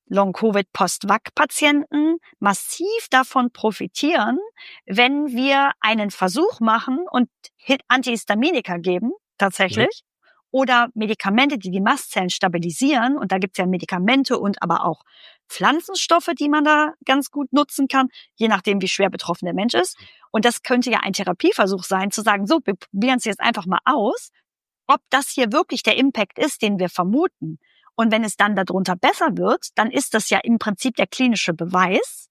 Long-Covid-Post-Vac-Patienten massiv davon profitieren, wenn wir einen Versuch machen und Antihistaminika geben, tatsächlich, oder Medikamente, die Mastzellen stabilisieren. Und da gibt es ja Medikamente und aber auch Pflanzenstoffe, die man da ganz gut nutzen kann, je nachdem, wie schwer betroffen der Mensch ist. Und das könnte ja ein Therapieversuch sein, zu sagen, so, wir probieren es jetzt einfach mal aus, ob das hier wirklich der Impact ist, den wir vermuten. Und wenn es dann darunter besser wird, dann ist das ja im Prinzip der klinische Beweis,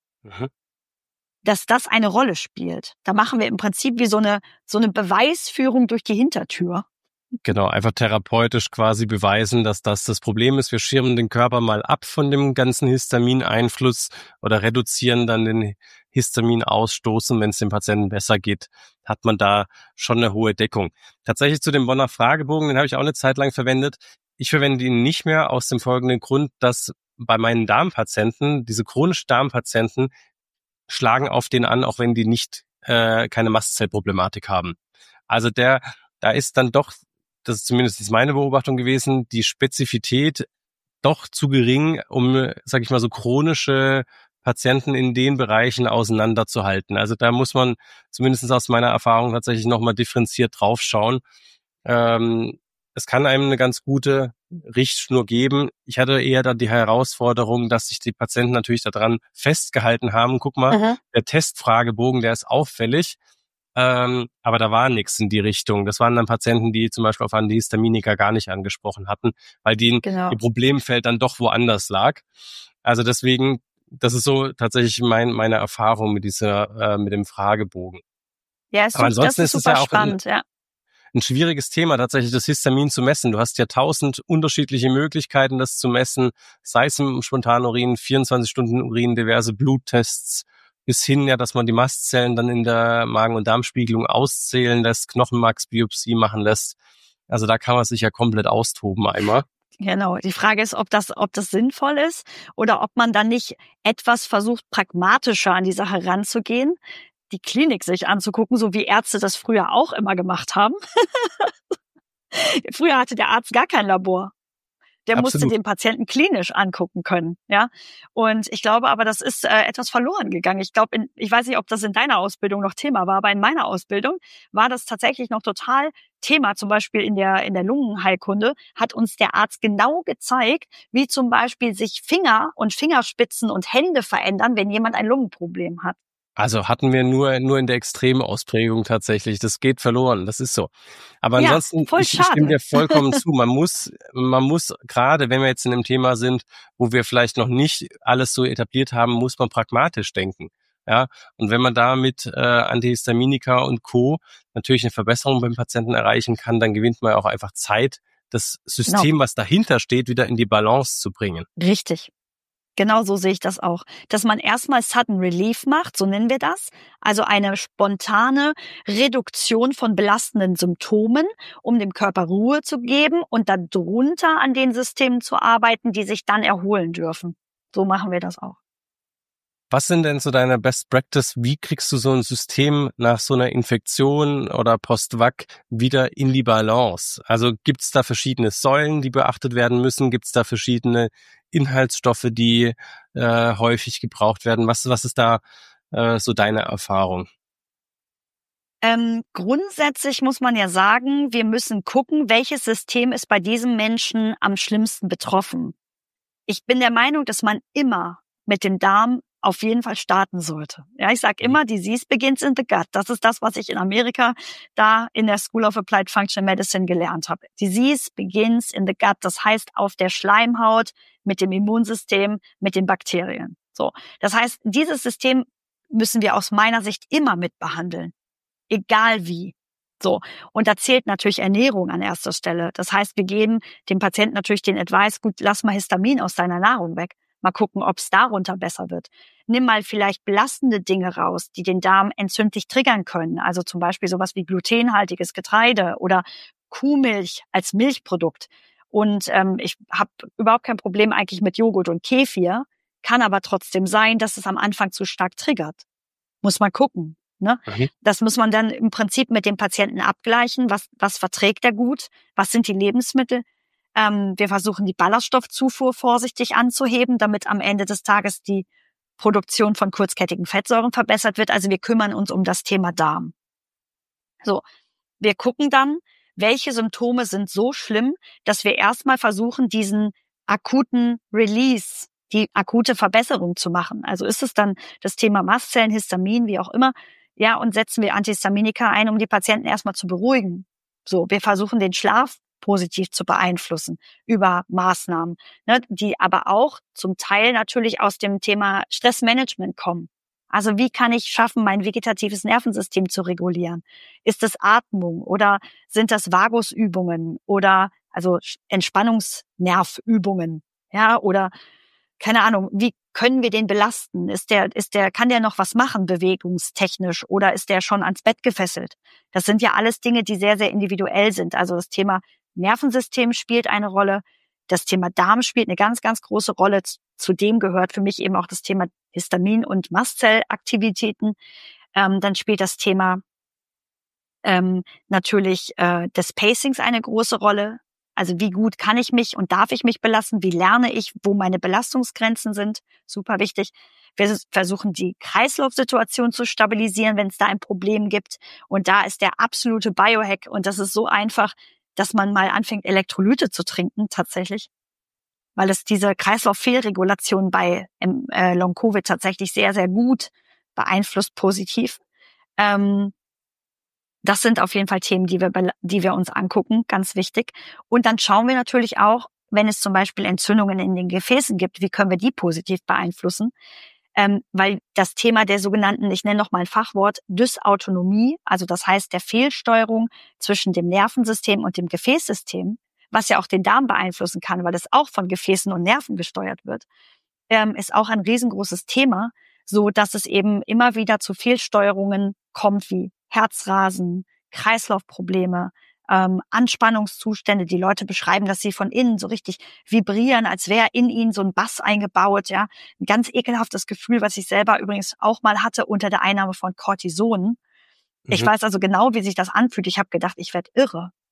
dass das eine Rolle spielt. Da machen wir im Prinzip wie so eine Beweisführung durch die Hintertür. Genau, einfach therapeutisch quasi beweisen, dass das Problem ist. Wir schirmen den Körper mal ab von dem ganzen Histamineinfluss oder reduzieren dann den Histaminausstoß. Und wenn es dem Patienten besser geht, hat man da schon eine hohe Deckung. Tatsächlich zu dem Bonner Fragebogen, den habe ich auch eine Zeit lang verwendet. Ich verwende ihn nicht mehr aus dem folgenden Grund, dass bei meinen Darmpatienten, diese chronischen Darmpatienten, schlagen auf den an, auch wenn die nicht keine Mastzellproblematik haben. Also da ist dann doch, das ist zumindest meine Beobachtung gewesen, die Spezifität doch zu gering, um, sag ich mal, so chronische Patienten in den Bereichen auseinanderzuhalten. Also da muss man zumindest aus meiner Erfahrung tatsächlich nochmal differenziert draufschauen. Es kann einem eine ganz gute Richtschnur geben. Ich hatte eher dann die Herausforderung, dass sich die Patienten natürlich daran festgehalten haben. Guck mal, der Testfragebogen, der ist auffällig. Aber da war nichts in die Richtung. Das waren dann Patienten, die zum Beispiel auf Antihistaminika gar nicht angesprochen hatten, weil ihr Problemfeld dann doch woanders lag. Also deswegen, das ist so tatsächlich meine Erfahrung mit dem Fragebogen. Ja, aber ansonsten ist es ja auch spannend, ein schwieriges Thema, tatsächlich das Histamin zu messen. Du hast ja 1000 unterschiedliche Möglichkeiten, das zu messen, sei es im Spontanurin, 24-Stunden-Urin, diverse Bluttests, bis hin, ja, dass man die Mastzellen dann in der Magen- und Darmspiegelung auszählen lässt, Knochenmarksbiopsie machen lässt. Also da kann man sich ja komplett austoben einmal. Genau. Die Frage ist, ob das sinnvoll ist oder ob man dann nicht etwas versucht, pragmatischer an die Sache ranzugehen, die Klinik sich anzugucken, so wie Ärzte das früher auch immer gemacht haben. Früher hatte der Arzt gar kein Labor. Der Absolut. musste den Patienten klinisch angucken können, ja. Und ich glaube aber, das ist etwas verloren gegangen. Ich glaube, ich weiß nicht, ob das in deiner Ausbildung noch Thema war, aber in meiner Ausbildung war das tatsächlich noch total Thema. Zum Beispiel in der Lungenheilkunde hat uns der Arzt genau gezeigt, wie zum Beispiel sich Finger und Fingerspitzen und Hände verändern, wenn jemand ein Lungenproblem hat. Also hatten wir nur in der extremen Ausprägung tatsächlich. Das geht verloren, das ist so. Aber ansonsten, voll ich stimme schade. dir vollkommen zu. Man muss gerade, wenn wir jetzt in einem Thema sind, wo wir vielleicht noch nicht alles so etabliert haben, muss man pragmatisch denken. Ja, und wenn man da mit Antihistaminika und Co. natürlich eine Verbesserung beim Patienten erreichen kann, dann gewinnt man auch einfach Zeit, das System, was dahinter steht, wieder in die Balance zu bringen. Richtig. Genau so sehe ich das auch. Dass man erstmal Sudden Relief macht, so nennen wir das. Also eine spontane Reduktion von belastenden Symptomen, um dem Körper Ruhe zu geben und darunter an den Systemen zu arbeiten, die sich dann erholen dürfen. So machen wir das auch. Was sind denn so deine Best Practice? Wie kriegst du so ein System nach so einer Infektion oder Post-Vac wieder in die Balance? Also gibt es da verschiedene Säulen, die beachtet werden müssen? Gibt es da verschiedene Inhaltsstoffe, die häufig gebraucht werden? Was ist da so deine Erfahrung? Grundsätzlich muss man ja sagen, wir müssen gucken, welches System ist bei diesem Menschen am schlimmsten betroffen. Ich bin der Meinung, dass man immer mit dem Darm auf jeden Fall starten sollte. Ja, ich sage immer, Disease begins in the gut. Das ist das, was ich in Amerika da in der School of Applied Functional Medicine gelernt habe. Disease begins in the gut. Das heißt auf der Schleimhaut, mit dem Immunsystem, mit den Bakterien. So, das heißt, dieses System müssen wir aus meiner Sicht immer mit behandeln, egal wie. So, und da zählt natürlich Ernährung an erster Stelle. Das heißt, wir geben dem Patienten natürlich den Advice, gut, lass mal Histamin aus deiner Nahrung weg. Mal gucken, ob es darunter besser wird. Nimm mal vielleicht belastende Dinge raus, die den Darm entzündlich triggern können. Also zum Beispiel sowas wie glutenhaltiges Getreide oder Kuhmilch als Milchprodukt. Und ich habe überhaupt kein Problem eigentlich mit Joghurt und Kefir, kann aber trotzdem sein, dass es am Anfang zu stark triggert. Muss man gucken. Ne? Das muss man dann im Prinzip mit dem Patienten abgleichen. Was verträgt er gut? Was sind die Lebensmittel? Wir versuchen, die Ballaststoffzufuhr vorsichtig anzuheben, damit am Ende des Tages die Produktion von kurzkettigen Fettsäuren verbessert wird. Also wir kümmern uns um das Thema Darm. So, wir gucken dann, welche Symptome sind so schlimm, dass wir erstmal versuchen, diesen akuten Release, die akute Verbesserung zu machen. Also ist es dann das Thema Mastzellen, Histamin, wie auch immer, ja, und setzen wir Antihistaminika ein, um die Patienten erstmal zu beruhigen. So, wir versuchen den Schlaf positiv zu beeinflussen über Maßnahmen, ne, die aber auch zum Teil natürlich aus dem Thema Stressmanagement kommen. Also wie kann ich schaffen, mein vegetatives Nervensystem zu regulieren? Ist es Atmung oder sind das Vagusübungen oder also Entspannungsnervübungen, ja, oder keine Ahnung, wie können wir den belasten? Kann der noch was machen, bewegungstechnisch, oder ist der schon ans Bett gefesselt? Das sind ja alles Dinge, die sehr, sehr individuell sind. Also das Thema Nervensystem spielt eine Rolle. Das Thema Darm spielt eine ganz, ganz große Rolle. Zudem gehört für mich eben auch das Thema Histamin- und Mastzellaktivitäten. Dann spielt das Thema natürlich des Pacings eine große Rolle. Also wie gut kann ich mich und darf ich mich belasten? Wie lerne ich, wo meine Belastungsgrenzen sind? Super wichtig. Wir versuchen, die Kreislaufsituation zu stabilisieren, wenn es da ein Problem gibt. Und da ist der absolute Biohack. Und das ist so einfach, dass man mal anfängt, Elektrolyte zu trinken, tatsächlich. Weil es diese Kreislauffehlregulation bei Long-Covid tatsächlich sehr, sehr gut beeinflusst, positiv. Das sind auf jeden Fall Themen, die wir uns angucken, ganz wichtig. Und dann schauen wir natürlich auch, wenn es zum Beispiel Entzündungen in den Gefäßen gibt, wie können wir die positiv beeinflussen? Weil das Thema der sogenannten, ich nenne noch mal ein Fachwort, Dysautonomie, also das heißt der Fehlsteuerung zwischen dem Nervensystem und dem Gefäßsystem, was ja auch den Darm beeinflussen kann, weil es auch von Gefäßen und Nerven gesteuert wird, ist auch ein riesengroßes Thema, so dass es eben immer wieder zu Fehlsteuerungen kommt, wie Herzrasen, Kreislaufprobleme, Anspannungszustände. Die Leute beschreiben, dass sie von innen so richtig vibrieren, als wäre in ihnen so ein Bass eingebaut. Ja, ein ganz ekelhaftes Gefühl, was ich selber übrigens auch mal hatte unter der Einnahme von Cortison. Ich weiß also genau, wie sich das anfühlt. Ich habe gedacht, ich werde irre.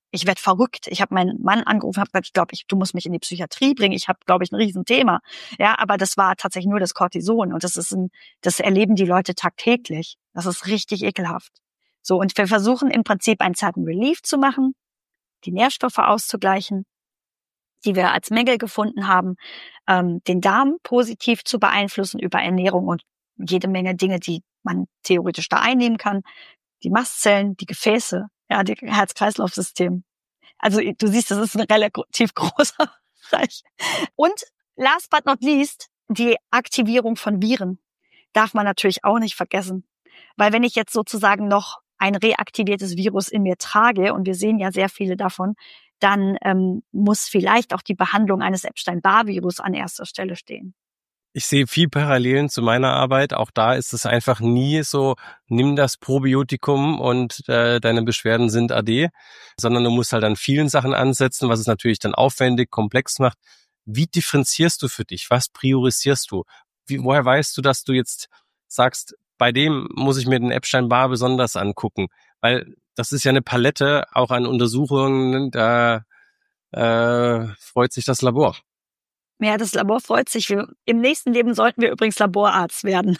Ich werde verrückt. Ich habe meinen Mann angerufen, habe gesagt, ich glaube, du musst mich in die Psychiatrie bringen. Ich habe, glaube ich, ein Riesenthema. Ja, aber das war tatsächlich nur das Cortison und das erleben die Leute tagtäglich. Das ist richtig ekelhaft. So, und wir versuchen im Prinzip einen zarten Relief zu machen, die Nährstoffe auszugleichen, die wir als Mängel gefunden haben, den Darm positiv zu beeinflussen über Ernährung und jede Menge Dinge, die man theoretisch da einnehmen kann. Die Mastzellen, die Gefäße, ja, die Herz-Kreislauf-System. Also du siehst, das ist ein relativ großer Bereich. Und last but not least, die Aktivierung von Viren darf man natürlich auch nicht vergessen. Weil wenn ich jetzt sozusagen noch ein reaktiviertes Virus in mir trage, und wir sehen ja sehr viele davon, dann muss vielleicht auch die Behandlung eines Epstein-Barr-Virus an erster Stelle stehen. Ich sehe viel Parallelen zu meiner Arbeit. Auch da ist es einfach nie so, nimm das Probiotikum und deine Beschwerden sind ade, sondern du musst halt an vielen Sachen ansetzen, was es natürlich dann aufwendig, komplex macht. Wie differenzierst du für dich? Was priorisierst du? Woher weißt du, dass du jetzt sagst, bei dem muss ich mir den Epstein-Barr besonders angucken? Weil das ist ja eine Palette auch an Untersuchungen, da freut sich das Labor. Ja, das Labor freut sich. Im nächsten Leben sollten wir übrigens Laborarzt werden.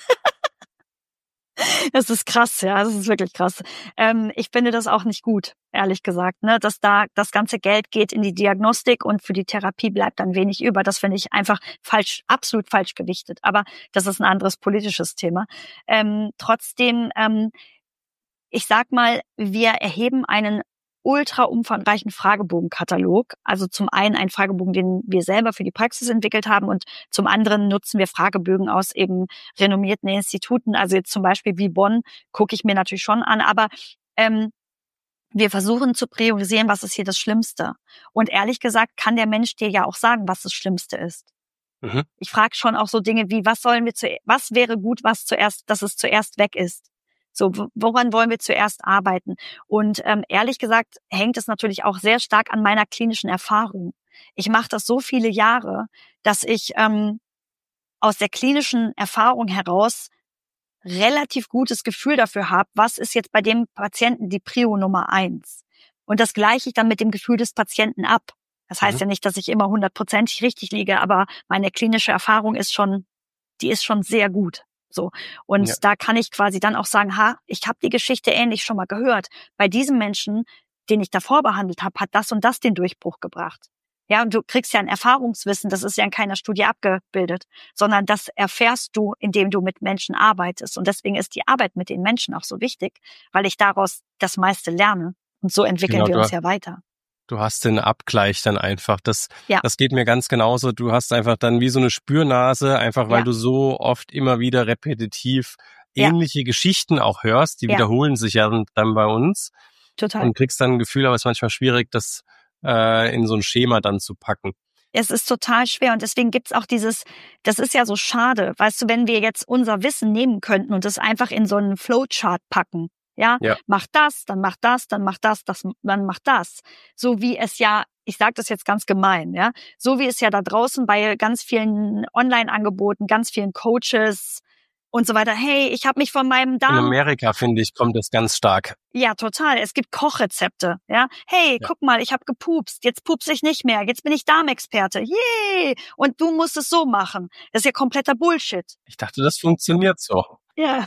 Das ist krass, ja, das ist wirklich krass. Ich finde das auch nicht gut, ehrlich gesagt, ne, dass da das ganze Geld geht in die Diagnostik und für die Therapie bleibt dann wenig über. Das finde ich einfach falsch, absolut falsch gewichtet. Aber das ist ein anderes politisches Thema. Trotzdem, ich sag mal, wir erheben einen ultra umfangreichen Fragebogenkatalog. Also zum einen einen Fragebogen, den wir selber für die Praxis entwickelt haben und zum anderen nutzen wir Fragebögen aus eben renommierten Instituten. Also jetzt zum Beispiel wie Bonn gucke ich mir natürlich schon an, aber wir versuchen zu priorisieren, was ist hier das Schlimmste. Und ehrlich gesagt kann der Mensch dir ja auch sagen, was das Schlimmste ist. Mhm. Ich frage schon auch so Dinge wie, was wäre gut, dass es zuerst weg ist. So, woran wollen wir zuerst arbeiten? Und ehrlich gesagt hängt es natürlich auch sehr stark an meiner klinischen Erfahrung. Ich mache das so viele Jahre, dass ich aus der klinischen Erfahrung heraus relativ gutes Gefühl dafür habe, was ist jetzt bei dem Patienten die Prio Nummer 1. Und das gleiche ich dann mit dem Gefühl des Patienten ab. Das heißt ja nicht, dass ich immer 100% richtig liege, aber meine klinische Erfahrung ist schon sehr gut. So. Und ja, da kann ich quasi dann auch sagen, ich habe die Geschichte ähnlich schon mal gehört. Bei diesem Menschen, den ich davor behandelt habe, hat das und das den Durchbruch gebracht. Ja, und du kriegst ja ein Erfahrungswissen, das ist ja in keiner Studie abgebildet, sondern das erfährst du, indem du mit Menschen arbeitest. Und deswegen ist die Arbeit mit den Menschen auch so wichtig, weil ich daraus das meiste lerne. Und so entwickeln wir uns ja weiter. Du hast den Abgleich dann einfach. Das geht mir ganz genauso. Du hast einfach dann wie so eine Spürnase, einfach weil du so oft immer wieder repetitiv ähnliche Geschichten auch hörst. Die wiederholen sich ja dann bei uns. Total. Und kriegst dann ein Gefühl, aber es ist manchmal schwierig, das in so ein Schema dann zu packen. Es ist total schwer und deswegen gibt's auch das ist ja so schade, weißt du, wenn wir jetzt unser Wissen nehmen könnten und das einfach in so einen Flowchart packen. Ja, mach das, dann mach das, dann mach das, dann mach das. So wie es ja, ich sage das jetzt ganz gemein, ja, so wie es ja da draußen bei ganz vielen Online-Angeboten, ganz vielen Coaches und so weiter, hey, ich habe mich von meinem Darm... In Amerika, finde ich, kommt das ganz stark. Ja, total. Es gibt Kochrezepte, ja. Hey, guck mal, ich habe gepupst, jetzt pupse ich nicht mehr, jetzt bin ich Darmexperte, yay! Und du musst es so machen. Das ist ja kompletter Bullshit. Ich dachte, das funktioniert so. Ja,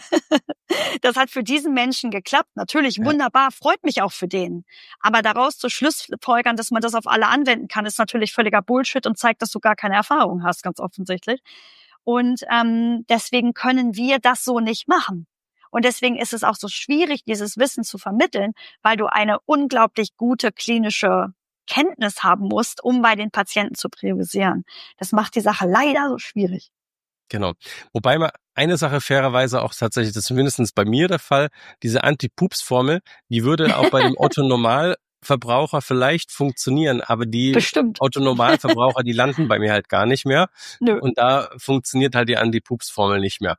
das hat für diesen Menschen geklappt. Natürlich wunderbar, freut mich auch für den. Aber daraus zu schlussfolgern, dass man das auf alle anwenden kann, ist natürlich völliger Bullshit und zeigt, dass du gar keine Erfahrung hast, ganz offensichtlich. Und deswegen können wir das so nicht machen. Und deswegen ist es auch so schwierig, dieses Wissen zu vermitteln, weil du eine unglaublich gute klinische Kenntnis haben musst, um bei den Patienten zu priorisieren. Das macht die Sache leider so schwierig. Genau. Wobei man eine Sache fairerweise auch tatsächlich, das ist mindestens bei mir der Fall, diese Anti-Pups-Formel, die würde auch bei dem Otto-Normalverbraucher vielleicht funktionieren, aber die Otto-Normalverbraucher, die landen bei mir halt gar nicht mehr. Nö. Und da funktioniert halt die Anti-Pups-Formel nicht mehr.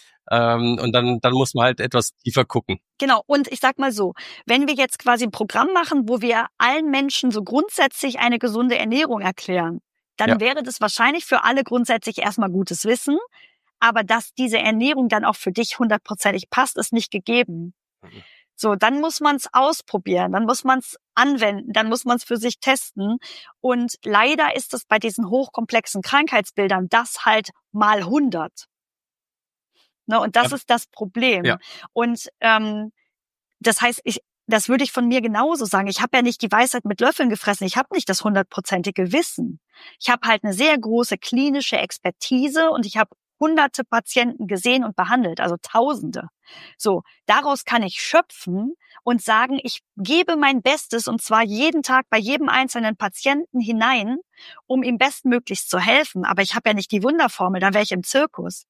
Und dann muss man halt etwas tiefer gucken. Genau. Und ich sag mal so, wenn wir jetzt quasi ein Programm machen, wo wir allen Menschen so grundsätzlich eine gesunde Ernährung erklären, dann wäre das wahrscheinlich für alle grundsätzlich erstmal gutes Wissen. Aber dass diese Ernährung dann auch für dich 100%ig passt, ist nicht gegeben. So, dann muss man es ausprobieren, dann muss man es anwenden, dann muss man es für sich testen. Und leider ist es bei diesen hochkomplexen Krankheitsbildern das halt mal 100. Ne, und das ist das Problem. Ja. Und das heißt, das würde ich von mir genauso sagen. Ich habe ja nicht die Weisheit mit Löffeln gefressen. Ich habe nicht das 100%ige Wissen. Ich habe halt eine sehr große klinische Expertise und ich habe hunderte Patienten gesehen und behandelt, also Tausende. So, daraus kann ich schöpfen und sagen, ich gebe mein Bestes und zwar jeden Tag bei jedem einzelnen Patienten hinein, um ihm bestmöglichst zu helfen. Aber ich habe ja nicht die Wunderformel, da wäre ich im Zirkus.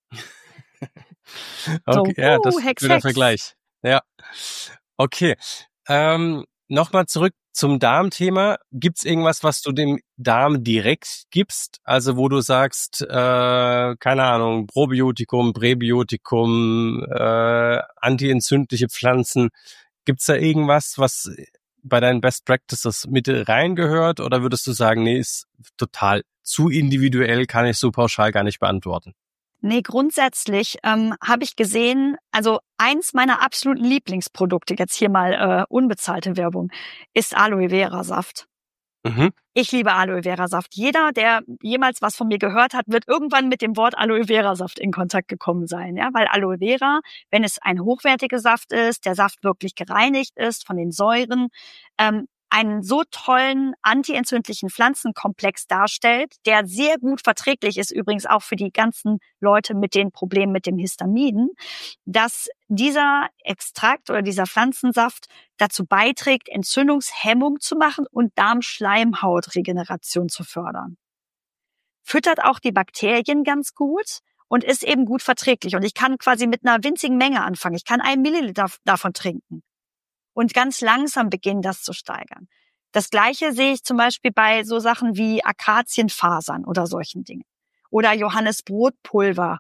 Okay, So, ja, das ist Hex, ein guter Hex. Vergleich. Ja, okay. Nochmal zurück zum Darmthema. Gibt's irgendwas, was du dem Darm direkt gibst? Also wo du sagst, keine Ahnung, Probiotikum, Präbiotikum, antientzündliche Pflanzen. Gibt's da irgendwas, was bei deinen Best Practices mit reingehört? Oder würdest du sagen, nee, ist total zu individuell, kann ich so pauschal gar nicht beantworten? Nee, grundsätzlich habe ich gesehen, also eins meiner absoluten Lieblingsprodukte, jetzt hier mal unbezahlte Werbung, ist Aloe Vera Saft. Mhm. Ich liebe Aloe Vera Saft. Jeder, der jemals was von mir gehört hat, wird irgendwann mit dem Wort Aloe Vera Saft in Kontakt gekommen sein, ja, weil Aloe Vera, wenn es ein hochwertiger Saft ist, der Saft wirklich gereinigt ist von den Säuren, einen so tollen antientzündlichen Pflanzenkomplex darstellt, der sehr gut verträglich ist, übrigens auch für die ganzen Leute mit den Problemen mit dem Histamin, dass dieser Extrakt oder dieser Pflanzensaft dazu beiträgt, Entzündungshemmung zu machen und Darmschleimhautregeneration zu fördern. Füttert auch die Bakterien ganz gut und ist eben gut verträglich. Und ich kann quasi mit einer winzigen Menge anfangen. Ich kann 1 Milliliter davon trinken. Und ganz langsam beginnen, das zu steigern. Das Gleiche sehe ich zum Beispiel bei so Sachen wie Akazienfasern oder solchen Dingen. Oder Johannisbrotpulver,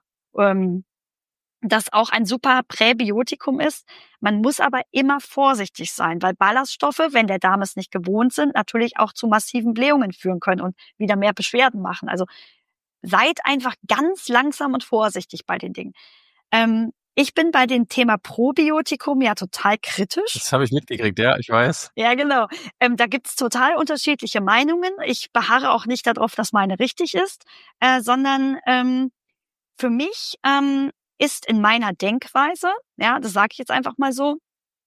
das auch ein super Präbiotikum ist. Man muss aber immer vorsichtig sein, weil Ballaststoffe, wenn der Darm es nicht gewohnt sind, natürlich auch zu massiven Blähungen führen können und wieder mehr Beschwerden machen. Also seid einfach ganz langsam und vorsichtig bei den Dingen. Ich bin bei dem Thema Probiotikum ja total kritisch. Das habe ich mitgekriegt, ja, ich weiß. Ja, genau. Da gibt's total unterschiedliche Meinungen. Ich beharre auch nicht darauf, dass meine richtig ist, sondern für mich ist in meiner Denkweise, ja, das sage ich jetzt einfach mal so,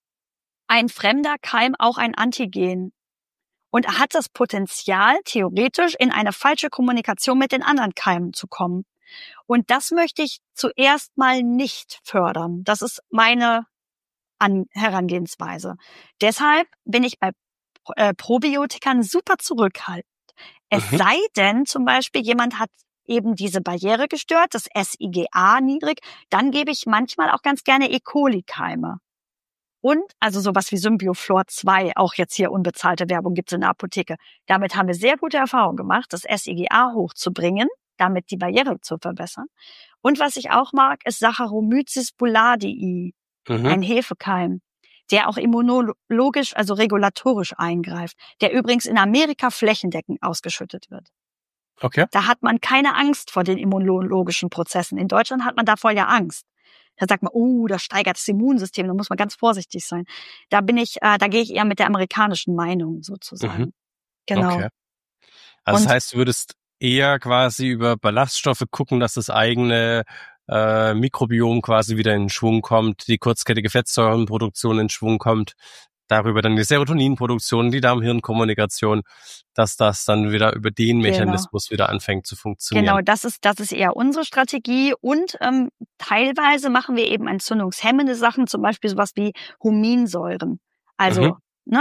ein fremder Keim auch ein Antigen. Und er hat das Potenzial, theoretisch in eine falsche Kommunikation mit den anderen Keimen zu kommen. Und das möchte ich zuerst mal nicht fördern. Das ist meine Herangehensweise. Deshalb bin ich bei Probiotikern super zurückhaltend. Es sei denn, zum Beispiel, jemand hat eben diese Barriere gestört, das SIGA niedrig, dann gebe ich manchmal auch ganz gerne E. coli-Keime. Und also sowas wie Symbioflor 2, auch jetzt hier unbezahlte Werbung gibt's in der Apotheke. Damit haben wir sehr gute Erfahrungen gemacht, das SIGA hochzubringen, damit die Barriere zu verbessern. Und was ich auch mag, ist Saccharomyces boulardii, ein Hefekeim, der auch immunologisch, also regulatorisch eingreift, der übrigens in Amerika flächendeckend ausgeschüttet wird. Okay. Da hat man keine Angst vor den immunologischen Prozessen. In Deutschland hat man davor ja Angst. Da sagt man, das steigert das Immunsystem, da muss man ganz vorsichtig sein. Da gehe ich eher mit der amerikanischen Meinung sozusagen. Genau. Okay. Also das heißt, du würdest eher quasi über Ballaststoffe gucken, dass das eigene Mikrobiom quasi wieder in Schwung kommt, die kurzkettige Fettsäurenproduktion in Schwung kommt, darüber dann die Serotoninproduktion, die Darm-Hirn-Kommunikation, dass das dann wieder über den Mechanismus wieder anfängt zu funktionieren. Genau, das ist eher unsere Strategie und teilweise machen wir eben entzündungshemmende Sachen, zum Beispiel sowas wie Huminsäuren. Also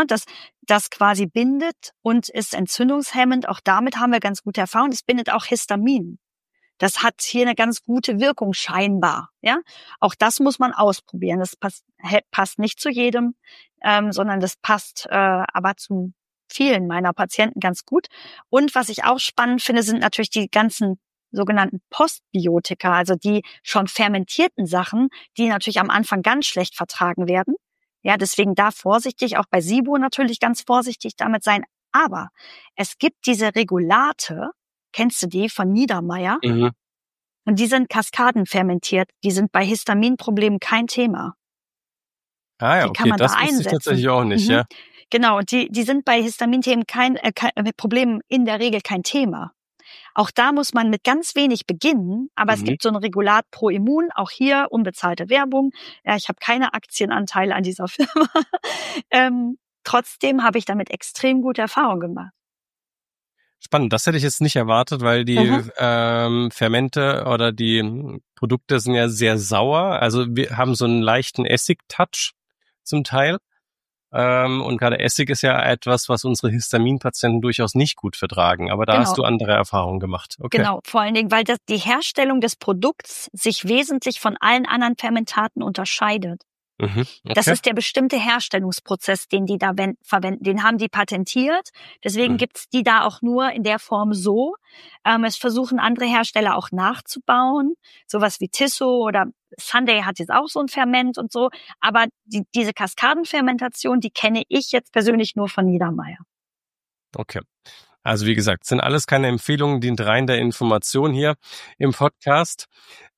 das quasi bindet und ist entzündungshemmend. Auch damit haben wir ganz gute Erfahrungen. Es bindet auch Histamin. Das hat hier eine ganz gute Wirkung scheinbar. Ja, auch das muss man ausprobieren. Das passt nicht zu jedem, sondern das passt aber zu vielen meiner Patienten ganz gut. Und was ich auch spannend finde, sind natürlich die ganzen sogenannten Postbiotika, also die schon fermentierten Sachen, die natürlich am Anfang ganz schlecht vertragen werden. Ja, deswegen da vorsichtig, auch bei SIBO natürlich ganz vorsichtig damit sein. Aber es gibt diese Regulate, kennst du die von Niedermeyer? Und die sind kaskadenfermentiert. Die sind bei Histaminproblemen kein Thema. Ah ja, Die kann okay, man das da wusste ich einsetzen. tatsächlich auch nicht, ja. Genau, und die sind bei Histaminthemen kein Problem, in der Regel kein Thema. Auch da muss man mit ganz wenig beginnen, aber es gibt so ein Regulat pro Immun, auch hier unbezahlte Werbung. Ja, ich habe keine Aktienanteile an dieser Firma. Trotzdem habe ich damit extrem gute Erfahrungen gemacht. Spannend, das hätte ich jetzt nicht erwartet, weil die Fermente oder die Produkte sind ja sehr sauer. Also wir haben so einen leichten Essig-Touch zum Teil. Und gerade Essig ist ja etwas, was unsere Histaminpatienten durchaus nicht gut vertragen. Aber da hast du andere Erfahrungen gemacht. Okay. Genau, vor allen Dingen, weil die Herstellung des Produkts sich wesentlich von allen anderen Fermentaten unterscheidet. Okay. Das ist der bestimmte Herstellungsprozess, den die da verwenden. Den haben die patentiert. Deswegen gibt's die da auch nur in der Form so. Es versuchen andere Hersteller auch nachzubauen. Sowas wie Tissot oder Sunday hat jetzt auch so ein Ferment und so. Aber diese Kaskadenfermentation, die kenne ich jetzt persönlich nur von Niedermeyer. Okay. Also wie gesagt, sind alles keine Empfehlungen, dient rein der Information hier im Podcast.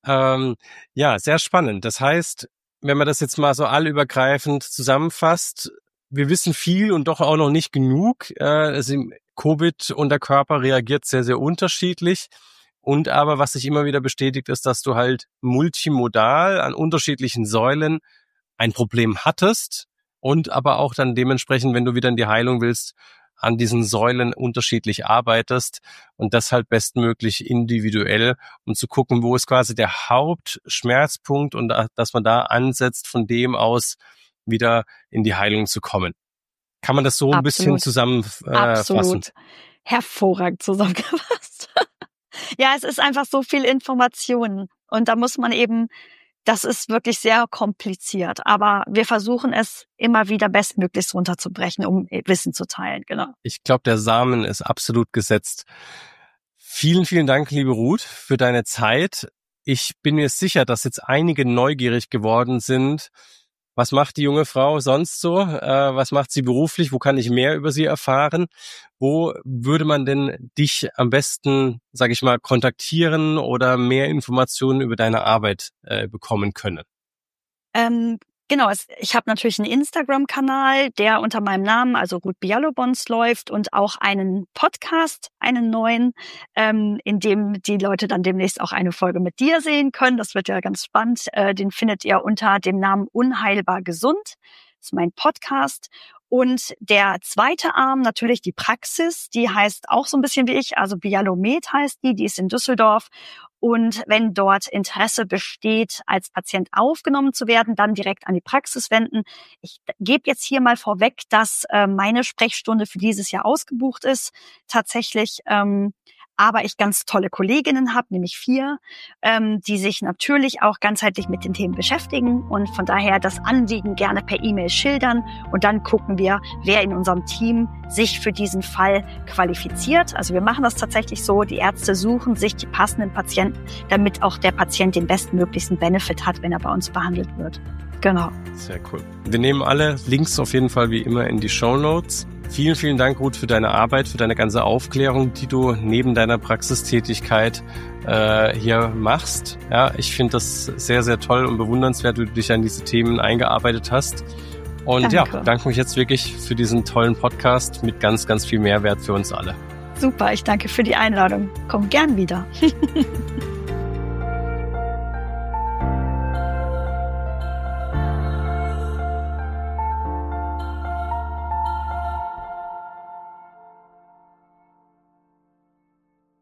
Ja, sehr spannend. Das heißt, wenn man das jetzt mal so allübergreifend zusammenfasst, wir wissen viel und doch auch noch nicht genug. Covid und der Körper reagiert sehr, sehr unterschiedlich. Und aber was sich immer wieder bestätigt, ist, dass du halt multimodal an unterschiedlichen Säulen ein Problem hattest und aber auch dann dementsprechend, wenn du wieder in die Heilung willst, an diesen Säulen unterschiedlich arbeitest und das halt bestmöglich individuell, um zu gucken, wo ist quasi der Hauptschmerzpunkt und dass man da ansetzt, von dem aus wieder in die Heilung zu kommen. Kann man das so ein bisschen zusammenfassen? Absolut. Hervorragend zusammengefasst. Ja, es ist einfach so viel Information und da muss man eben, das ist wirklich sehr kompliziert, aber wir versuchen es immer wieder bestmöglichst runterzubrechen, um Wissen zu teilen, genau. Ich glaube, der Samen ist absolut gesetzt. Vielen, vielen Dank, liebe Ruth, für deine Zeit. Ich bin mir sicher, dass jetzt einige neugierig geworden sind. Was macht die junge Frau sonst so? Was macht sie beruflich? Wo kann ich mehr über sie erfahren? Wo würde man denn dich am besten, sage ich mal, kontaktieren oder mehr Informationen über deine Arbeit bekommen können? Genau, ich habe natürlich einen Instagram-Kanal, der unter meinem Namen, also Ruth Bialobons, läuft und auch einen Podcast, einen neuen, in dem die Leute dann demnächst auch eine Folge mit dir sehen können. Das wird ja ganz spannend. Den findet ihr unter dem Namen Unheilbar Gesund. Das ist mein Podcast. Und der zweite Arm, natürlich die Praxis, die heißt auch so ein bisschen wie ich, also Bialomed heißt die ist in Düsseldorf. Und wenn dort Interesse besteht, als Patient aufgenommen zu werden, dann direkt an die Praxis wenden. Ich gebe jetzt hier mal vorweg, dass meine Sprechstunde für dieses Jahr ausgebucht ist, tatsächlich. Aber ich ganz tolle Kolleginnen habe, nämlich 4, die sich natürlich auch ganzheitlich mit den Themen beschäftigen und von daher das Anliegen gerne per E-Mail schildern und dann gucken wir, wer in unserem Team sich für diesen Fall qualifiziert. Also wir machen das tatsächlich so, die Ärzte suchen sich die passenden Patienten, damit auch der Patient den bestmöglichsten Benefit hat, wenn er bei uns behandelt wird. Genau. Sehr cool. Wir nehmen alle Links auf jeden Fall wie immer in die Shownotes. Vielen, vielen Dank, Ruth, für deine Arbeit, für deine ganze Aufklärung, die du neben deiner Praxistätigkeit hier machst. Ja, ich finde das sehr, sehr toll und bewundernswert, wie du dich an diese Themen eingearbeitet hast. Und ja, danke mich jetzt wirklich für diesen tollen Podcast mit ganz, ganz viel Mehrwert für uns alle. Super, ich danke für die Einladung. Komm gern wieder.